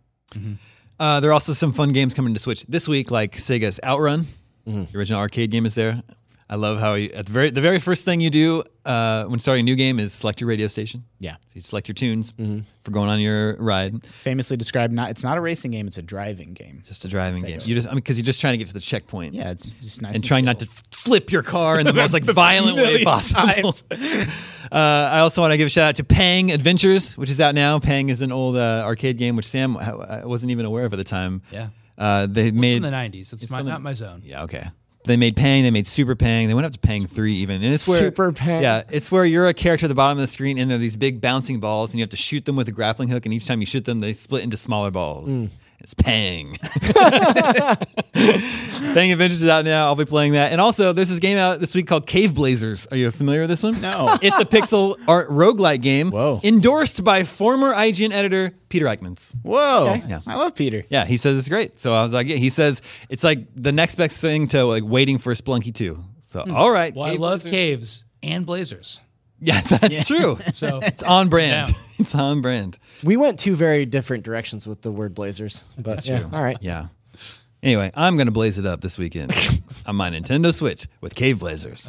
Uh, there are also some fun games coming to Switch this week, like Sega's Outrun. Mm-hmm. The original arcade game is there. I love how you, at the very the very first thing you do uh, when starting a new game is select your radio station. Yeah, So you select your tunes Mm-hmm. for going on your ride. famously described. Not it's not a racing game; it's a driving game. Just a driving Sega. game. You just I mean because you're just trying to get to the checkpoint. Yeah, it's just nice And trying not to chill. f- flip your car in the most like violent way million possible. uh, I also want to give a shout out to Pang Adventures, which is out now. Pang is an old uh, arcade game, which Sam I wasn't even aware of at the time. Yeah. Uh, they It's made from the nineties. It's, my, from the- not my zone. Yeah, okay. They made Pang, they made Super Pang, they went up to Pang three even. And it's where Super Pang. Yeah, it's where you're a character at the bottom of the screen and there are these big bouncing balls and you have to shoot them with a grappling hook and each time you shoot them they split into smaller balls. It's Pang. Pang Adventures is out now. I'll be playing that. And also, there's this game out this week called Cave Blazers. Are you familiar with this one? No. It's a pixel art roguelike game Whoa. endorsed by former I G N editor Peter Eichmanns. Whoa, Yeah. I love Peter. Yeah, he says it's great. So I was like, yeah, he says it's like the next best thing to like waiting for Splunky two. So all right. Well, I Cave love Blazers. caves and blazers. Yeah, that's true. So It's on brand. Yeah. It's on brand. We went two very different directions with the word Blazers. But yeah, all right. Yeah. Anyway, I'm going to blaze it up this weekend on my Nintendo Switch with Cave Blazers.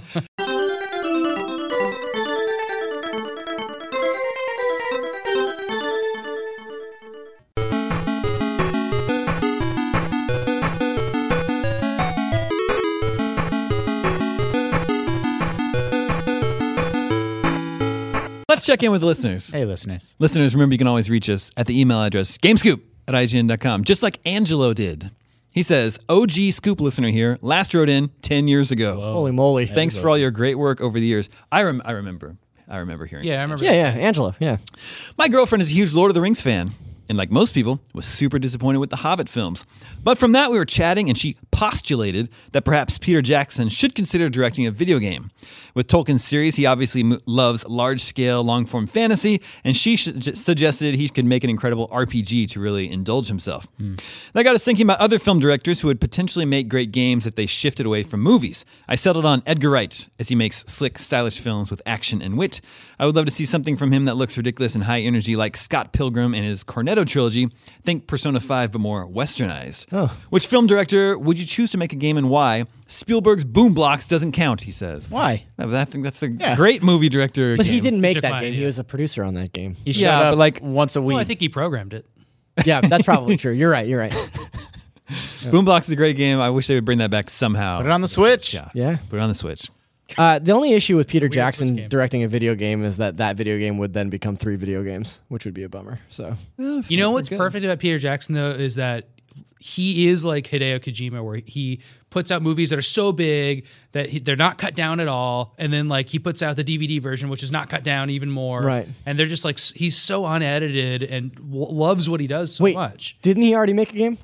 Let's check in with the listeners. Hey, listeners. Listeners, remember you can always reach us at the email address gamescoop at I G N dot com, just like Angelo did. He says, O G Scoop listener here, last wrote in ten years ago. Holy moly. Thanks for all your great work over the years. I, rem- I remember. I remember hearing. yeah, I remember. Yeah, yeah, Angela. Yeah. My girlfriend is a huge Lord of the Rings fan, and like most people, was super disappointed with the Hobbit films. But from that, we were chatting, and she postulated that perhaps Peter Jackson should consider directing a video game. With Tolkien's series, he obviously mo- loves large-scale, long-form fantasy, and she sh- suggested he could make an incredible R P G to really indulge himself. That got us thinking about other film directors who would potentially make great games if they shifted away from movies. I settled on Edgar Wright, as he makes slick, stylish films with action and wit. I would love to see something from him that looks ridiculous and high energy, like Scott Pilgrim and his Cornetto trilogy. Think Persona five, but more westernized. Which film director would you choose to make a game and why? Spielberg's Boom Blocks doesn't count, he says. Why? I think that's a Yeah. great movie director. But he game. didn't make Took that my game. idea. He was a producer on that game. He showed Yeah, up but, like- once a week. Well, I think he programmed it. Yeah, that's probably true. You're right. You're right. Boom Blocks is a great game. I wish they would bring that back somehow. Put it on the Switch. Yeah. Yeah. Put it on the Switch. Uh, the only issue with Peter Switch Jackson game. directing a video game is that that video game would then become three video games, which would be a bummer. So You know what's perfect about Peter Jackson though is that he is like Hideo Kojima, where he puts out movies that are so big that he, they're not cut down at all, and then like he puts out the D V D version, which is not cut down even more. Right. And they're just like s- he's so unedited and w- loves what he does so wait, much. didn't he already make a game?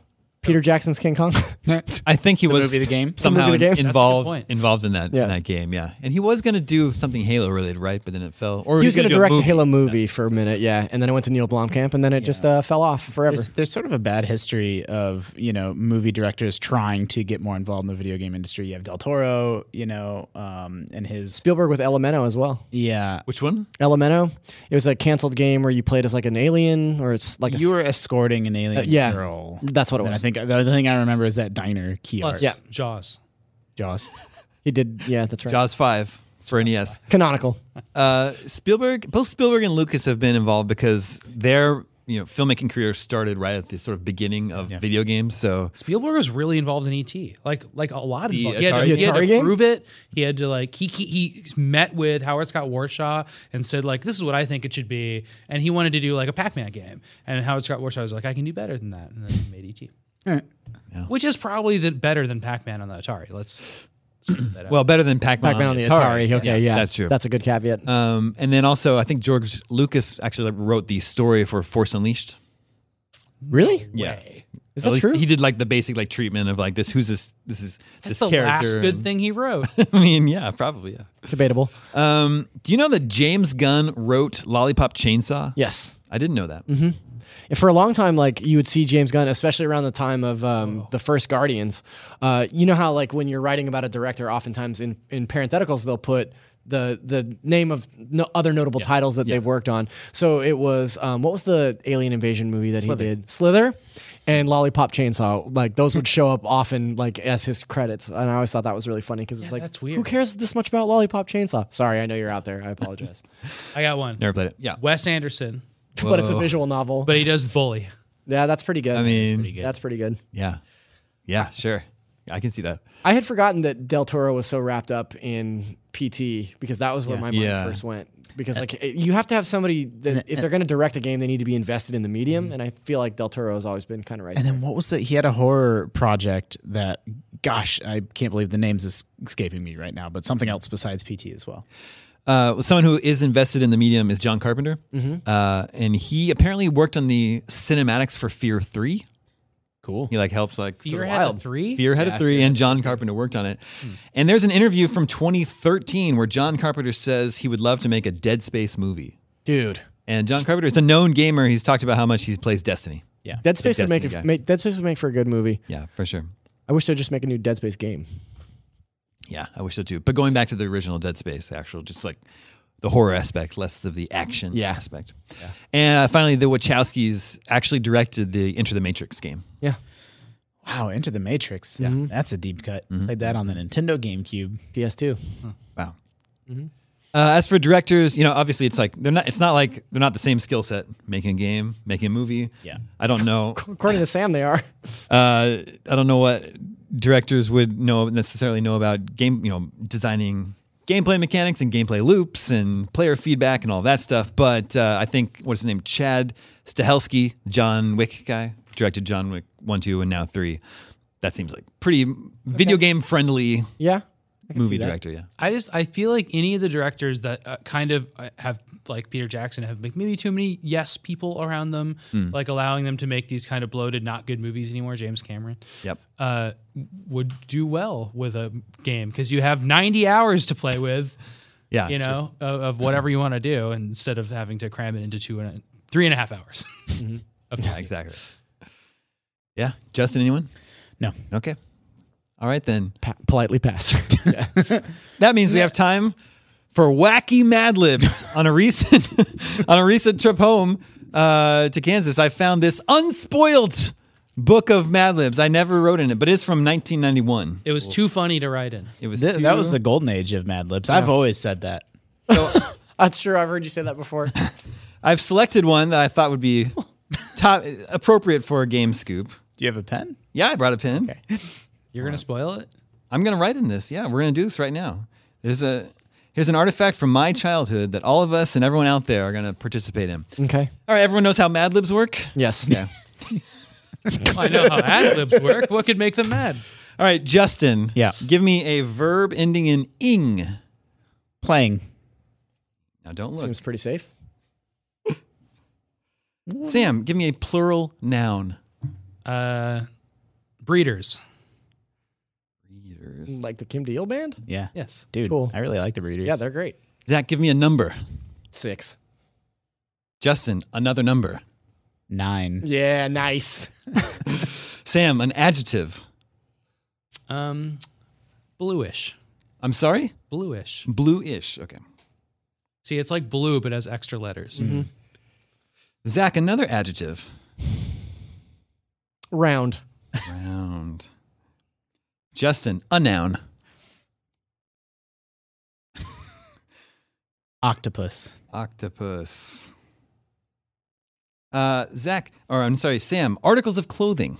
Peter Jackson's King Kong. I think he The was movie, the game? somehow The movie, the game? That's a good involved point. involved in that Yeah. in that game. Yeah, and he was going to do something Halo related, right? But then it fell. Or He was going to gonna do a direct the movie. Halo movie for a minute, yeah, and then it went to Neil Blomkamp, and then it just uh, fell off forever. There's, there's sort of a bad history of, you know, movie directors trying to get more involved in the video game industry. You have Del Toro, you know, um, and his Spielberg with Elemento as well. yeah. Which one? Elemento, it was a canceled game where you played as like an alien, or it's like a You s- were escorting an alien Uh, yeah. girl. That's what it And I was. think the other thing I remember is that diner key art. Plus Yeah. Jaws. Jaws. He did, yeah, that's right. Jaws five for N E S. Canonical. Uh, Spielberg, both Spielberg and Lucas have been involved because their you know filmmaking career started right at the sort of beginning of video games. So Spielberg was really involved in E T, like like a lot of The involved. He had, to, Atari- he had Atari to game? prove it. He had to like he, he he met with Howard Scott Warshaw and said like this is what I think it should be, and he wanted to do like a Pac-Man game, and Howard Scott Warshaw was like I can do better than that, and then he made E T, which is probably the, better than Pac-Man on the Atari. Let's. straighten that out. well, better than Pac-Man, Pac-Man on the Atari. Okay, yeah, that's true. That's a good caveat. Um, and then also, I think George Lucas actually wrote the story for Force Unleashed. Really? Yeah. Way. Is At that least true? He did like the basic like treatment of like this. Who's this? This is That's this the character. last good and- thing he wrote. I mean, yeah, probably, yeah. Debatable. Um, do you know that James Gunn wrote Lollipop Chainsaw? Yes. I didn't know that. And for a long time, like you would see James Gunn, especially around the time of um, the first Guardians. Uh, you know how like when you're writing about a director, oftentimes in, in parentheticals they'll put the the name of no, other notable titles that they've worked on. So it was um, what was the alien invasion movie that Slither. he did? Slither and Lollipop Chainsaw. Like those would show up often like as his credits, and I always thought that was really funny because it was like, that's weird. who cares this much about Lollipop Chainsaw? Sorry, I know you're out there. I apologize, I got one. Never played it. Yeah. Wes Anderson, but it's a Whoa. visual novel. but he does Bully. Yeah, that's pretty good. I mean, Pretty good. that's pretty good. yeah, yeah, sure. I can see that. I had forgotten that Del Toro was so wrapped up in P T because that was where my mind Yeah. first went. Because like it- you have to have somebody that if they're going to direct a game, they need to be invested in the medium, and I feel like Del Toro has always been kind of right. And then what was that? He had a horror project that, gosh, I can't believe the name's es- escaping me right now, but something else besides P T as well. Uh, someone who is invested in the medium is John Carpenter, Mm-hmm. uh, and he apparently worked on the cinematics for Fear Three. Cool. He like helps like sort of- Fear had a three. Fear had a three, and John Carpenter worked on it. And there's an interview from twenty thirteen where John Carpenter says he would love to make a Dead Space movie. Dude, And John Carpenter is a known gamer. He's talked about how much he plays Destiny. Yeah. Dead Space would make, Destiny a, guy. make Dead Space would make for a good movie. Yeah, for sure. I wish they'd just make a new Dead Space game. Yeah, I wish so too. But going back to the original Dead Space, actual, just like the horror aspect, less of the action Yeah. aspect. And uh, finally, the Wachowskis actually directed the Enter the Matrix game. Yeah, Wow, Enter the Matrix. Yeah, that's a deep cut. Played that on the Nintendo GameCube. P S two. Wow. Uh, as for directors, you know, obviously it's like they're not. It's not like they're not the same skill set. Making a game, making a movie. Yeah. I don't know. According to Sam, they are. Uh, I don't know what directors would know necessarily know about game. You know, designing gameplay mechanics and gameplay loops and player feedback and all that stuff. But uh, I think what's his name, Chad Stahelski, John Wick guy, directed John Wick one, two, and now three. That seems like pretty video game friendly Yeah, I can movie see that. director. Yeah. I just I feel like any of the directors that uh, kind of uh, have like Peter Jackson have like maybe too many yes people around them, like allowing them to make these kind of bloated, not good movies anymore. James Cameron, Yep. uh, would do well with a game because you have ninety hours to play with, Yeah. you sure. know, of, of whatever you want to do, instead of having to cram it into two and a, three and a half hours. Okay. Yeah, exactly. Yeah. Justin, anyone? No. Okay. All right then. Pa- politely pass. That means we have time for wacky Mad Libs. on a recent on a recent trip home uh, to Kansas, I found this unspoiled book of Mad Libs. I never wrote in it, but it's from nineteen ninety-one. It was too funny to write in. It was Th- too- that was the golden age of Mad Libs. I've always said that. That's true. I've heard you say that before. I've selected one that I thought would be top appropriate for a game scoop. Do you have a pen? Yeah, I brought a pen. You're gonna spoil it. I'm gonna write in this. Yeah, we're gonna do this right now. There's a here's an artifact from my childhood that all of us and everyone out there are gonna participate in. Okay. All right, everyone knows how Mad Libs work. Yes. Yeah. I know how ad libs work. What could make them mad? All right, Justin. Yeah. Give me a verb ending in ing. Playing. Now don't look. Seems pretty safe. Sam, give me a plural noun. Uh, Breeders. Breeders. Like the Kim Deal band? Yeah. Yes. Dude, Cool. I really like the Breeders. Yeah, they're great. Zach, give me a number. Six. Justin, another number. Nine. Yeah, nice. Sam, an adjective. Um, bluish. I'm sorry? Bluish. Blue-ish. Okay. See, it's like blue, but has extra letters. Mm-hmm. Zach, another adjective. Round. Round. Justin, a noun. Octopus. Octopus. Uh, Zach, or I'm sorry, Sam, articles of clothing.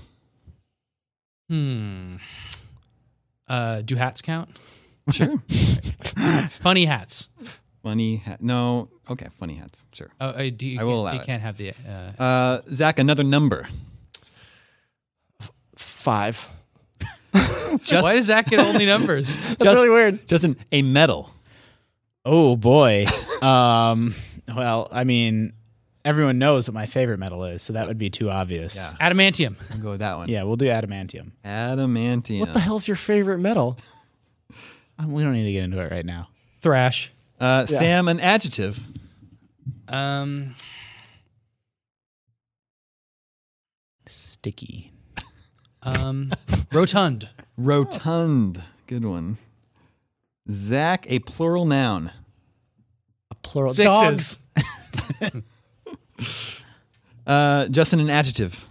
Hmm. Uh, do hats count? Sure. Funny hats. Funny hat. No. Okay, funny hats. Sure. Oh, uh, do you, I will allow you it. can't have the. Uh, Uh, Zach, another number. Five. Just, why does Zach get only numbers? That's really weird. Justin, a medal. Oh boy. um. Well, I mean, everyone knows what my favorite metal is, so that would be too obvious. Yeah. Adamantium. I'll go with that one. Yeah, we'll do adamantium. Adamantium. What the hell's your favorite metal? Um, we don't need to get into it right now. Thrash. Uh, Sam, an adjective. Um, Sticky. um, rotund. Rotund. Good one. Zach, a plural noun. A plural. Sixes. Dogs. Uh, Justin, an adjective.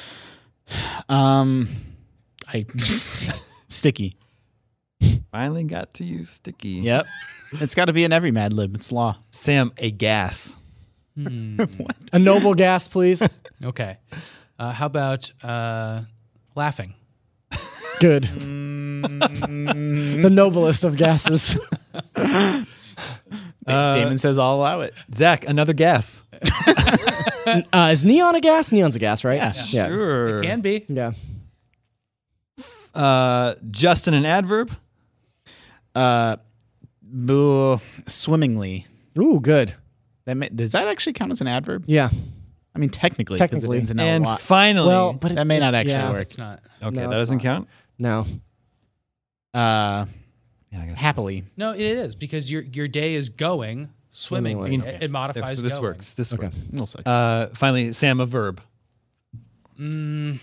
Um, I sticky. Finally got to use sticky. Yep. It's got to be in every Mad Lib. It's law. Sam, a gas. A noble gas, please. Okay. Uh, how about uh, laughing? Good. The noblest of gases. Damon says I'll allow it. Zach, another gas. Uh, is neon a gas? Neon's a gas, right? Yeah. Yeah. Sure. Can be. Yeah. Uh, Justin, an adverb. Uh, boo, swimmingly. Ooh, good. That may, does that actually count as an adverb? Yeah. I mean, technically, 'cause Technically. it ends in a And lot. finally, Well, but it, that may not actually yeah. work. It's not. okay, No, that it's doesn't not. count. no. Uh, Yeah, I guess happily. No, it is because your your day is going swimming. Swimmingly. It, it modifies this going. works. This Okay. works. We'll see. Uh, finally, Sam, a verb. Mm,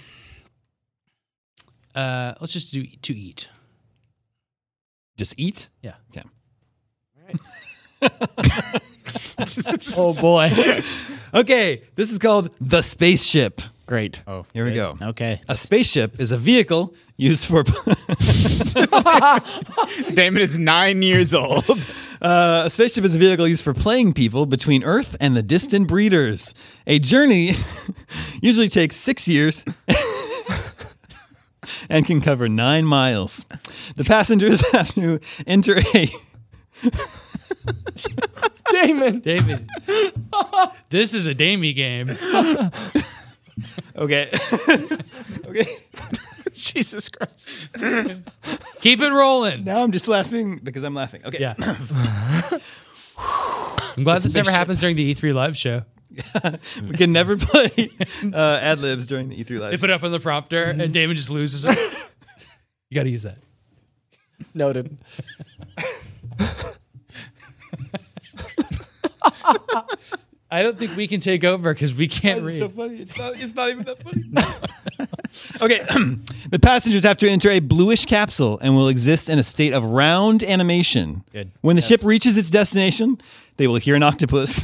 uh, let's just do to eat. Just eat. Yeah. Okay. Oh, boy. Okay, this is called the spaceship. Great. Oh, Here we great. go. Okay. A spaceship is a vehicle used for Damon is nine years old. uh, a spaceship is a vehicle used for playing people between Earth and the distant breeders. A journey usually takes six years and can cover nine miles. The passengers have to enter a Damon. David, this is a Damie game. okay. Okay. Jesus Christ. Keep it rolling. Now I'm just laughing because I'm laughing. Okay. Yeah. I'm glad this never happens during the E three live show. We can never play uh, ad libs during the E three They live. put it up on the prompter and Damon just loses it. You got to use that. Noted. I don't think we can take over because we can't It's read. so funny. It's not. It's not even that funny. Okay. The passengers have to enter a bluish capsule and will exist in a state of round animation. Good. When the ship reaches its destination, they will hear an octopus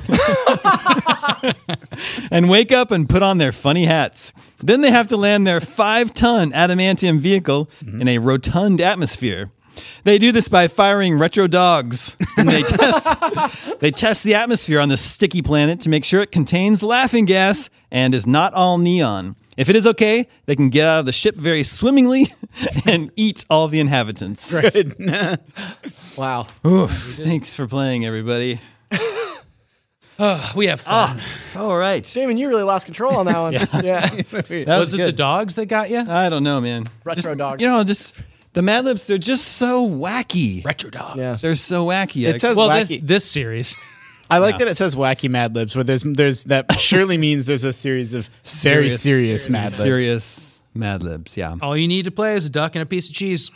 and wake up and put on their funny hats. Then they have to land their five-ton adamantium vehicle in a rotund atmosphere. They do this by firing retro dogs. And they test they test the atmosphere on this sticky planet to make sure it contains laughing gas and is not all neon. If it is okay, they can get out of the ship very swimmingly and eat all the inhabitants. Good. Wow. Ooh, thanks for playing, everybody. Oh, we have fun. All right. Damon, you really lost control on that one. Yeah. That Was, was it good. the dogs that got you? I don't know, man. Retro Just- dogs. You know, just the Mad Libs, they're just so wacky. Retro dogs. Yeah. They're so wacky. It says Well, this, wacky. this series. I like that it says wacky Mad Libs, where there's there's that surely means there's a series of very Serious. serious, Mad Libs. serious. Mad Libs, yeah. All you need to play is a duck and a piece of cheese.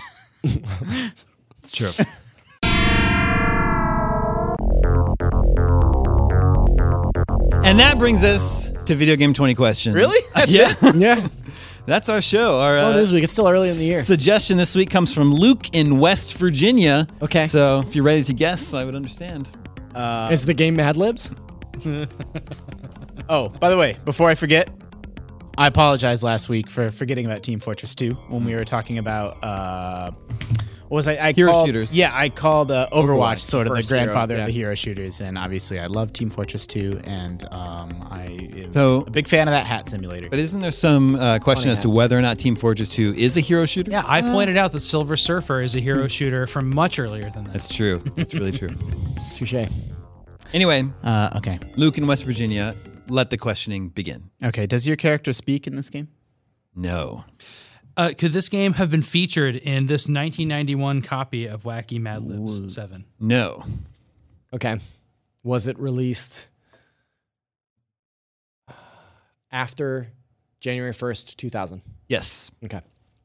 It's true. And that brings us to Video Game twenty questions. Really? That's yeah. Yeah. That's our show. Our Slow uh, news week. It's still early in the year. suggestion this week comes from Luke in West Virginia. Okay. So if you're ready to guess, I would understand. Is the game Mad Libs? Oh, by the way, before I forget, I apologize last week for forgetting about Team Fortress two when we were talking about uh, what was I? I Hero called, shooters. Yeah, I called uh, Overwatch, Overwatch, sort the of the first hero, grandfather yeah. of the hero shooters, and obviously I love Team Fortress two, and um, I am So- a big fan of that hat simulator. But isn't there some uh, question Funny as to hat. whether or not Team Fortress two is a hero shooter? Yeah, I pointed out that Silver Surfer is a hero shooter from much earlier than that. That's true. That's really true. Touche. Anyway, Uh, okay, Luke in West Virginia, let the questioning begin. okay. Does your character speak in this game? No. Uh, could this game have been featured in this nineteen ninety-one copy of Wacky Mad Libs seven? No. Okay. Was it released after January first, two thousand? Yes. Okay.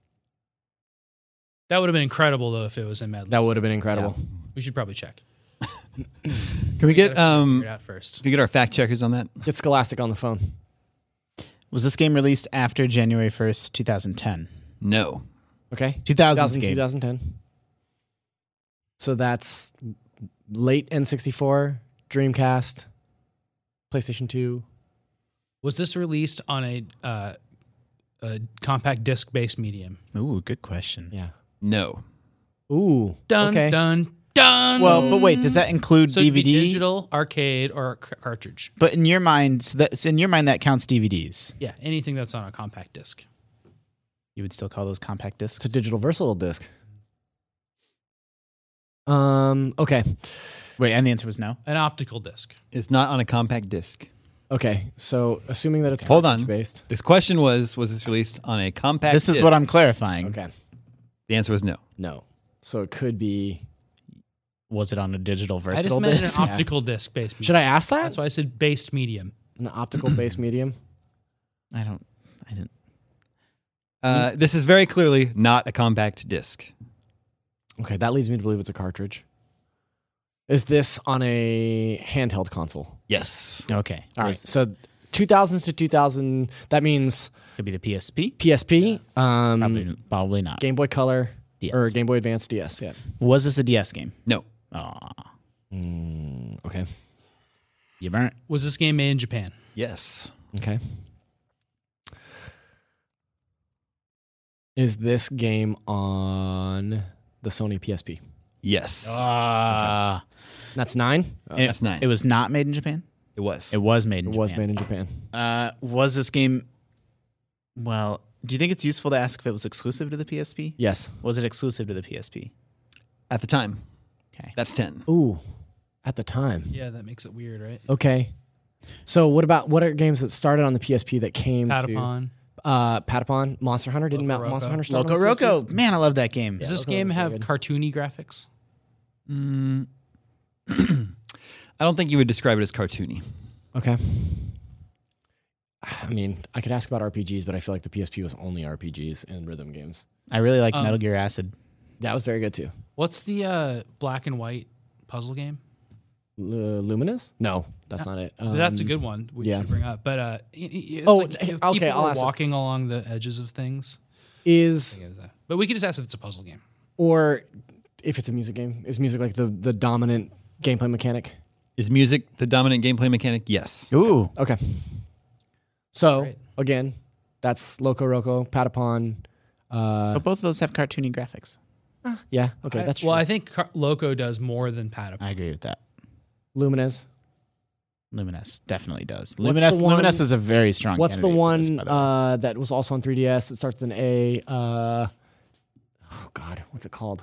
That would have been incredible, though, if it was in Mad Libs. That would have been incredible. We should probably check. Can we get um Figure it out first. can we get our fact checkers on that? Get Scholastic on the phone. Was this game released after January first, two thousand ten? No. Okay. two thousands game. twenty ten. So that's late N sixty-four, Dreamcast, PlayStation two. Was this released on a, uh, a compact disc-based medium? Ooh, good question. Yeah. No. Ooh. Dun, okay. dun, dun. Well, but wait, does that include so it'd D V be D? digital, arcade, or c- cartridge. But in your mind, so that's in your mind that counts D V Ds. Yeah, anything that's on a compact disc. You would still call those compact discs. It's a digital versatile disc. Um. Okay. Wait, and the answer was no. An optical disc. It's not on a compact disc. Okay. So assuming that it's Hold on. based. This question was was this released on a compact This is disc? what I'm clarifying. Okay. The answer was no. No. So it could be. Was it on a digital I versatile just meant an disc? optical disc based medium. Should I ask that? That's why I said based medium. An optical based medium. I don't. I didn't. Uh, this is very clearly not a compact disc. Okay, that leads me to believe it's a cartridge. Is this on a handheld console? Yes. Okay. All right. Was- So two thousands to two thousand. That means Could be the P S P. P S P, um, Probably. Probably not. Game Boy Color, D S. or Game Boy Advance D S. Yeah. Was this a D S game? No. Aw, Okay. you burnt. Was this game made in Japan? Yes. Okay. Is this game on the Sony P S P? Yes. Ah. That's nine. And it- That's nine. It was not made in Japan. It was. It was made in It Japan. was made in Japan. Uh, was this game? Well, do you think it's useful to ask if it was exclusive to the P S P? Yes. Was it exclusive to the P S P? At the time. Okay. That's ten. Ooh, at the time. Yeah, that makes it weird, right? Okay. So what about what are games that started on the P S P that came Patapon. to uh, Patapon? Monster Hunter didn't Loco Mount Monster Roco. Hunter start Loco on the P S P? Roco. Man, I love that game. Does this Loco game was have very good. cartoony graphics? Mm. I don't think you would describe it as cartoony. Okay. I mean, I could ask about R P Gs, but I feel like the P S P was only R P Gs and rhythm games. I really like Um, Metal Gear Acid. That was very good too. What's the uh, black and white puzzle game? L- Luminous? No, that's not it. That's a Um, good one. We yeah. should bring up. But uh, y- y- it's Oh, like hey, if okay, people I'll are ask this. walking along the edges of things. Is I guess that. But we could just ask if it's a puzzle game. or if it's a music game, is music like the the dominant gameplay mechanic? Is music the dominant gameplay mechanic? Yes. Ooh. Okay. So Great. again, that's Loco Roco, Patapon. Uh, But both of those have cartoony graphics. yeah. Okay, I- that's well, true. I think Car- Loco does more than Patapon. I agree with that. Luminous. Luminous definitely does. What's Luminous, the one- Luminous is a very strong. What's the candidate for one this, by the way. uh, that was also on three D S? It starts with an A. Uh, oh God, what's it called?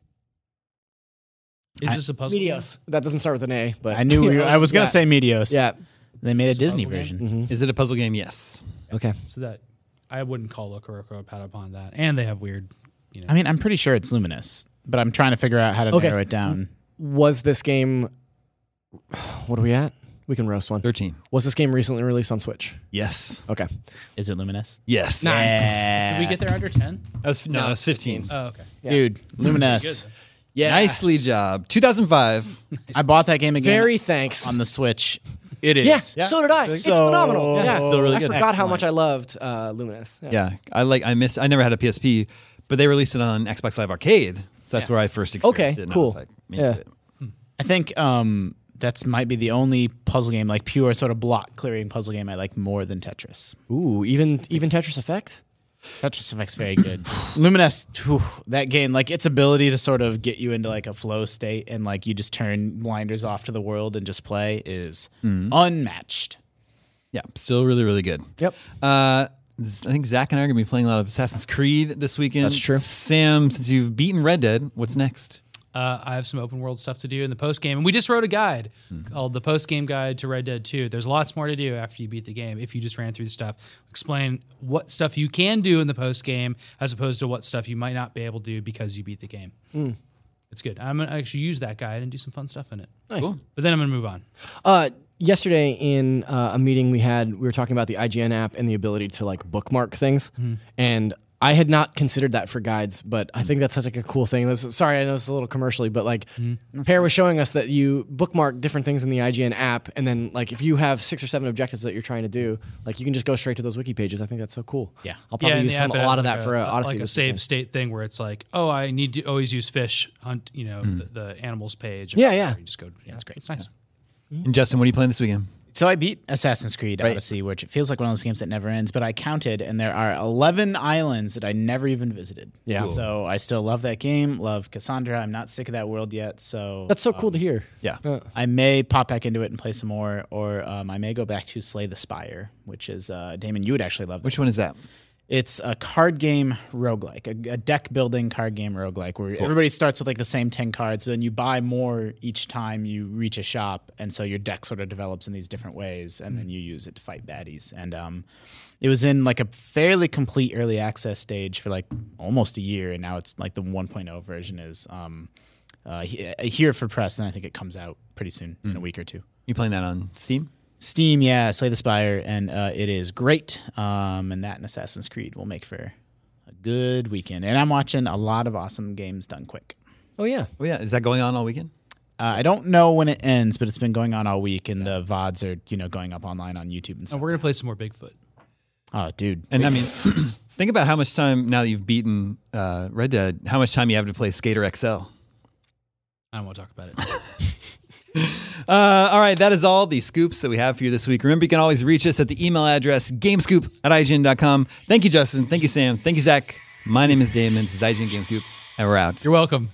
Is I- this a puzzle game? Medios. That doesn't start with an A, but I knew we were, I was gonna yeah. say Medios. Yeah. They made a Is this a Disney puzzle version. Mhm. Is it a puzzle game? Yes. Okay. So that I wouldn't call Loco Roco or Patapon that. And they have weird, you know. I mean, I'm pretty sure it's Luminous, but I'm trying to figure out how to Okay. narrow it down. Was this game? What are we at? We can roast one. thirteen. Was this game recently released on Switch? Yes. Okay. Is it Luminous? Yes. Did we get there under ten? That was, no, that was fifteen. Oh, okay. Dude, Luminous. Yeah. Nicely job. two thousand five. I bought that game again Very thanks. on the Switch. It is. yeah, so did I. It's So- phenomenal. Yeah, Still really I good. forgot how Excellent. much I loved uh, Luminous. Yeah. Yeah. I like. I miss. I never had a P S P, but they released it on Xbox Live Arcade, so that's where I first experienced Okay, it. and I cool. was like, into Yeah. it. I think um, that's might be the only puzzle game, like pure sort of block clearing puzzle game I like more than Tetris. Ooh, even even Tetris Effect. Tetris Effect's very good. Luminous, whew, that game, like its ability to sort of get you into like a flow state and like you just turn blinders off to the world and just play is unmatched. Yeah. Still really, really good. Yep. Uh, I think Zach and I are going to be playing a lot of Assassin's Creed this weekend. That's true. Sam, since you've beaten Red Dead, what's next? Uh, I have some open world stuff to do in the post game, and we just wrote a guide called the post game guide to Red Dead two. There's lots more to do after you beat the game. If you just ran through the stuff, explain what stuff you can do in the post game as opposed to what stuff you might not be able to do because you beat the game. It's good. I'm gonna actually use that guide and do some fun stuff in it. Nice. Cool. But then I'm gonna move on. Uh, yesterday in uh, a meeting we had, we were talking about the I G N app and the ability to like bookmark things, and I had not considered that for guides, but I think that's such like a cool thing. This, sorry, I know it's a little commercially, but like Pear was showing us that you bookmark different things in the I G N app, and then like if you have six or seven objectives that you're trying to do, like you can just go straight to those wiki pages. I think that's so cool. Yeah. I'll probably in use the some, app a it lot has of like that a- for uh, a- Odyssey. like a this save weekend. state thing where it's like, oh, I need to always use fish hunt, you know, the, the animals page. or Yeah, whatever. yeah. You just go. Yeah, it's great. It's nice. And Justin, what are you playing this weekend? So I beat Assassin's Creed Odyssey, which it feels like one of those games that never ends, but I counted and there are eleven islands that I never even visited. Yeah. Cool. So I still love that game, love Cassandra. I'm not sick of that world yet, so That's so cool to hear. Yeah. I may pop back into it and play some more, or um, I may go back to Slay the Spire, which is, uh, Damon, you would actually love that. Which one is that? It's a card game roguelike, a, a deck building card game roguelike where everybody starts with like the same ten cards, but then you buy more each time you reach a shop. And so your deck sort of develops in these different ways, and then you use it to fight baddies. And um, it was in like a fairly complete early access stage for like almost a year. And now it's like the one point oh version is um, uh, he- here for press. And I think it comes out pretty soon in a week or two. You playing that on Steam? Steam, yeah, Slay the Spire, and uh, it is great. Um, and that and Assassin's Creed will make for a good weekend. And I'm watching a lot of awesome games done quick. Oh yeah. Oh yeah, is that going on all weekend? Uh, I don't know when it ends, but it's been going on all week, and the V O Ds are you know going up online on YouTube and And stuff. we're gonna play some more Bigfoot. Oh, dude, And I mean, think about how much time now that you've beaten uh, Red Dead, how much time you have to play Skater X L. I don't want to talk about it. Uh, all right, that is all the scoops that we have for you this week. Remember, you can always reach us at the email address gamescoop at I G N dot com. Thank you, Justin. Thank you, Sam. Thank you, Zach. My name is Damon. This is I G N Gamescoop, and we're out. You're welcome.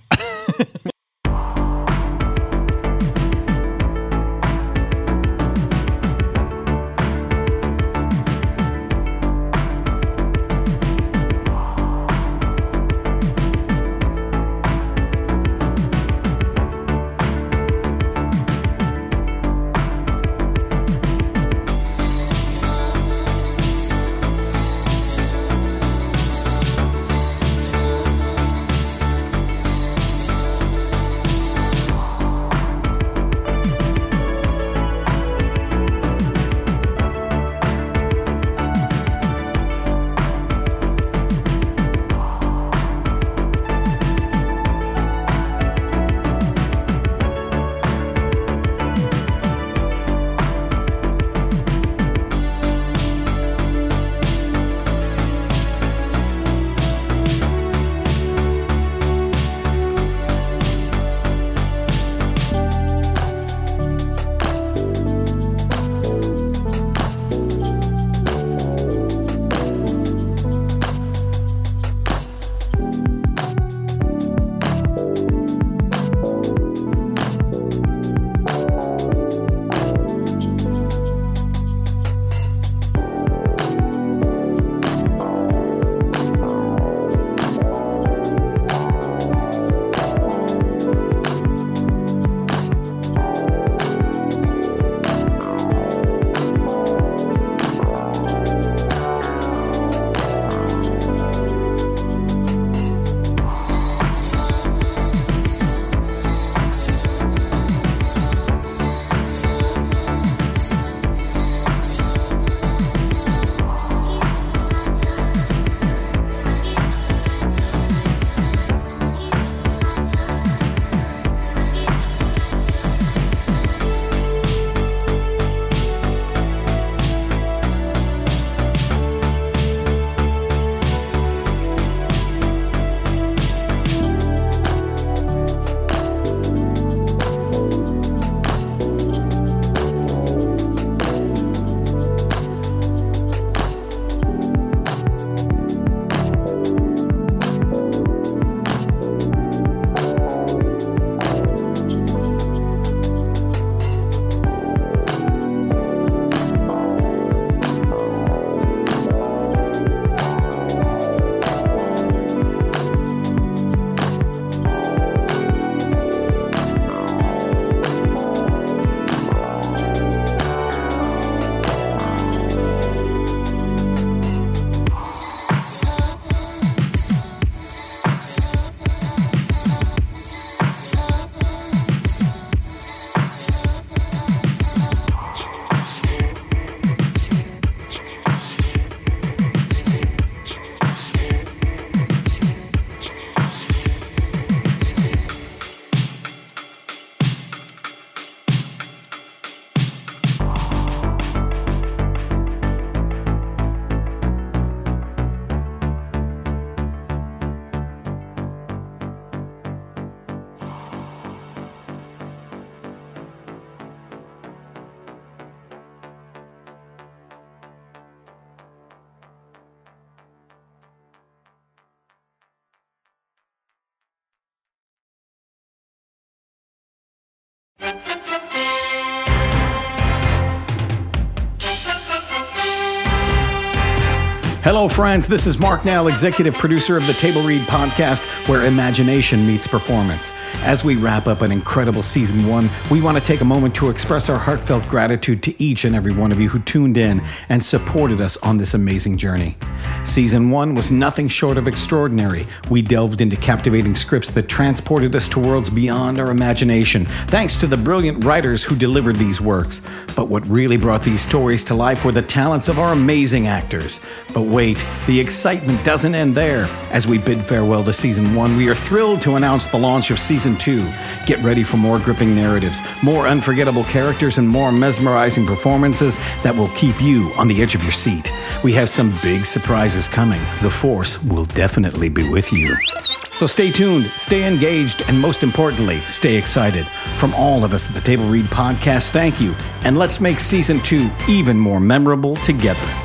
Hello, friends. This is Mark Nell, executive producer of the Table Read podcast, where imagination meets performance. As we wrap up an incredible season one, we want to take a moment to express our heartfelt gratitude to each and every one of you who tuned in and supported us on this amazing journey. Season one was nothing short of extraordinary. We delved into captivating scripts that transported us to worlds beyond our imagination, thanks to the brilliant writers who delivered these works. But what really brought these stories to life were the talents of our amazing actors. But wait, the excitement doesn't end there. As we bid farewell to season one, we are thrilled to announce the launch of season two. Get ready for more gripping narratives, more unforgettable characters, and more mesmerizing performances that will keep you on the edge of your seat. We have some big surprises coming. The Force will definitely be with you. So stay tuned, stay engaged, and most importantly, stay excited. From all of us at the Table Read podcast, thank you, and let's make season two even more memorable together.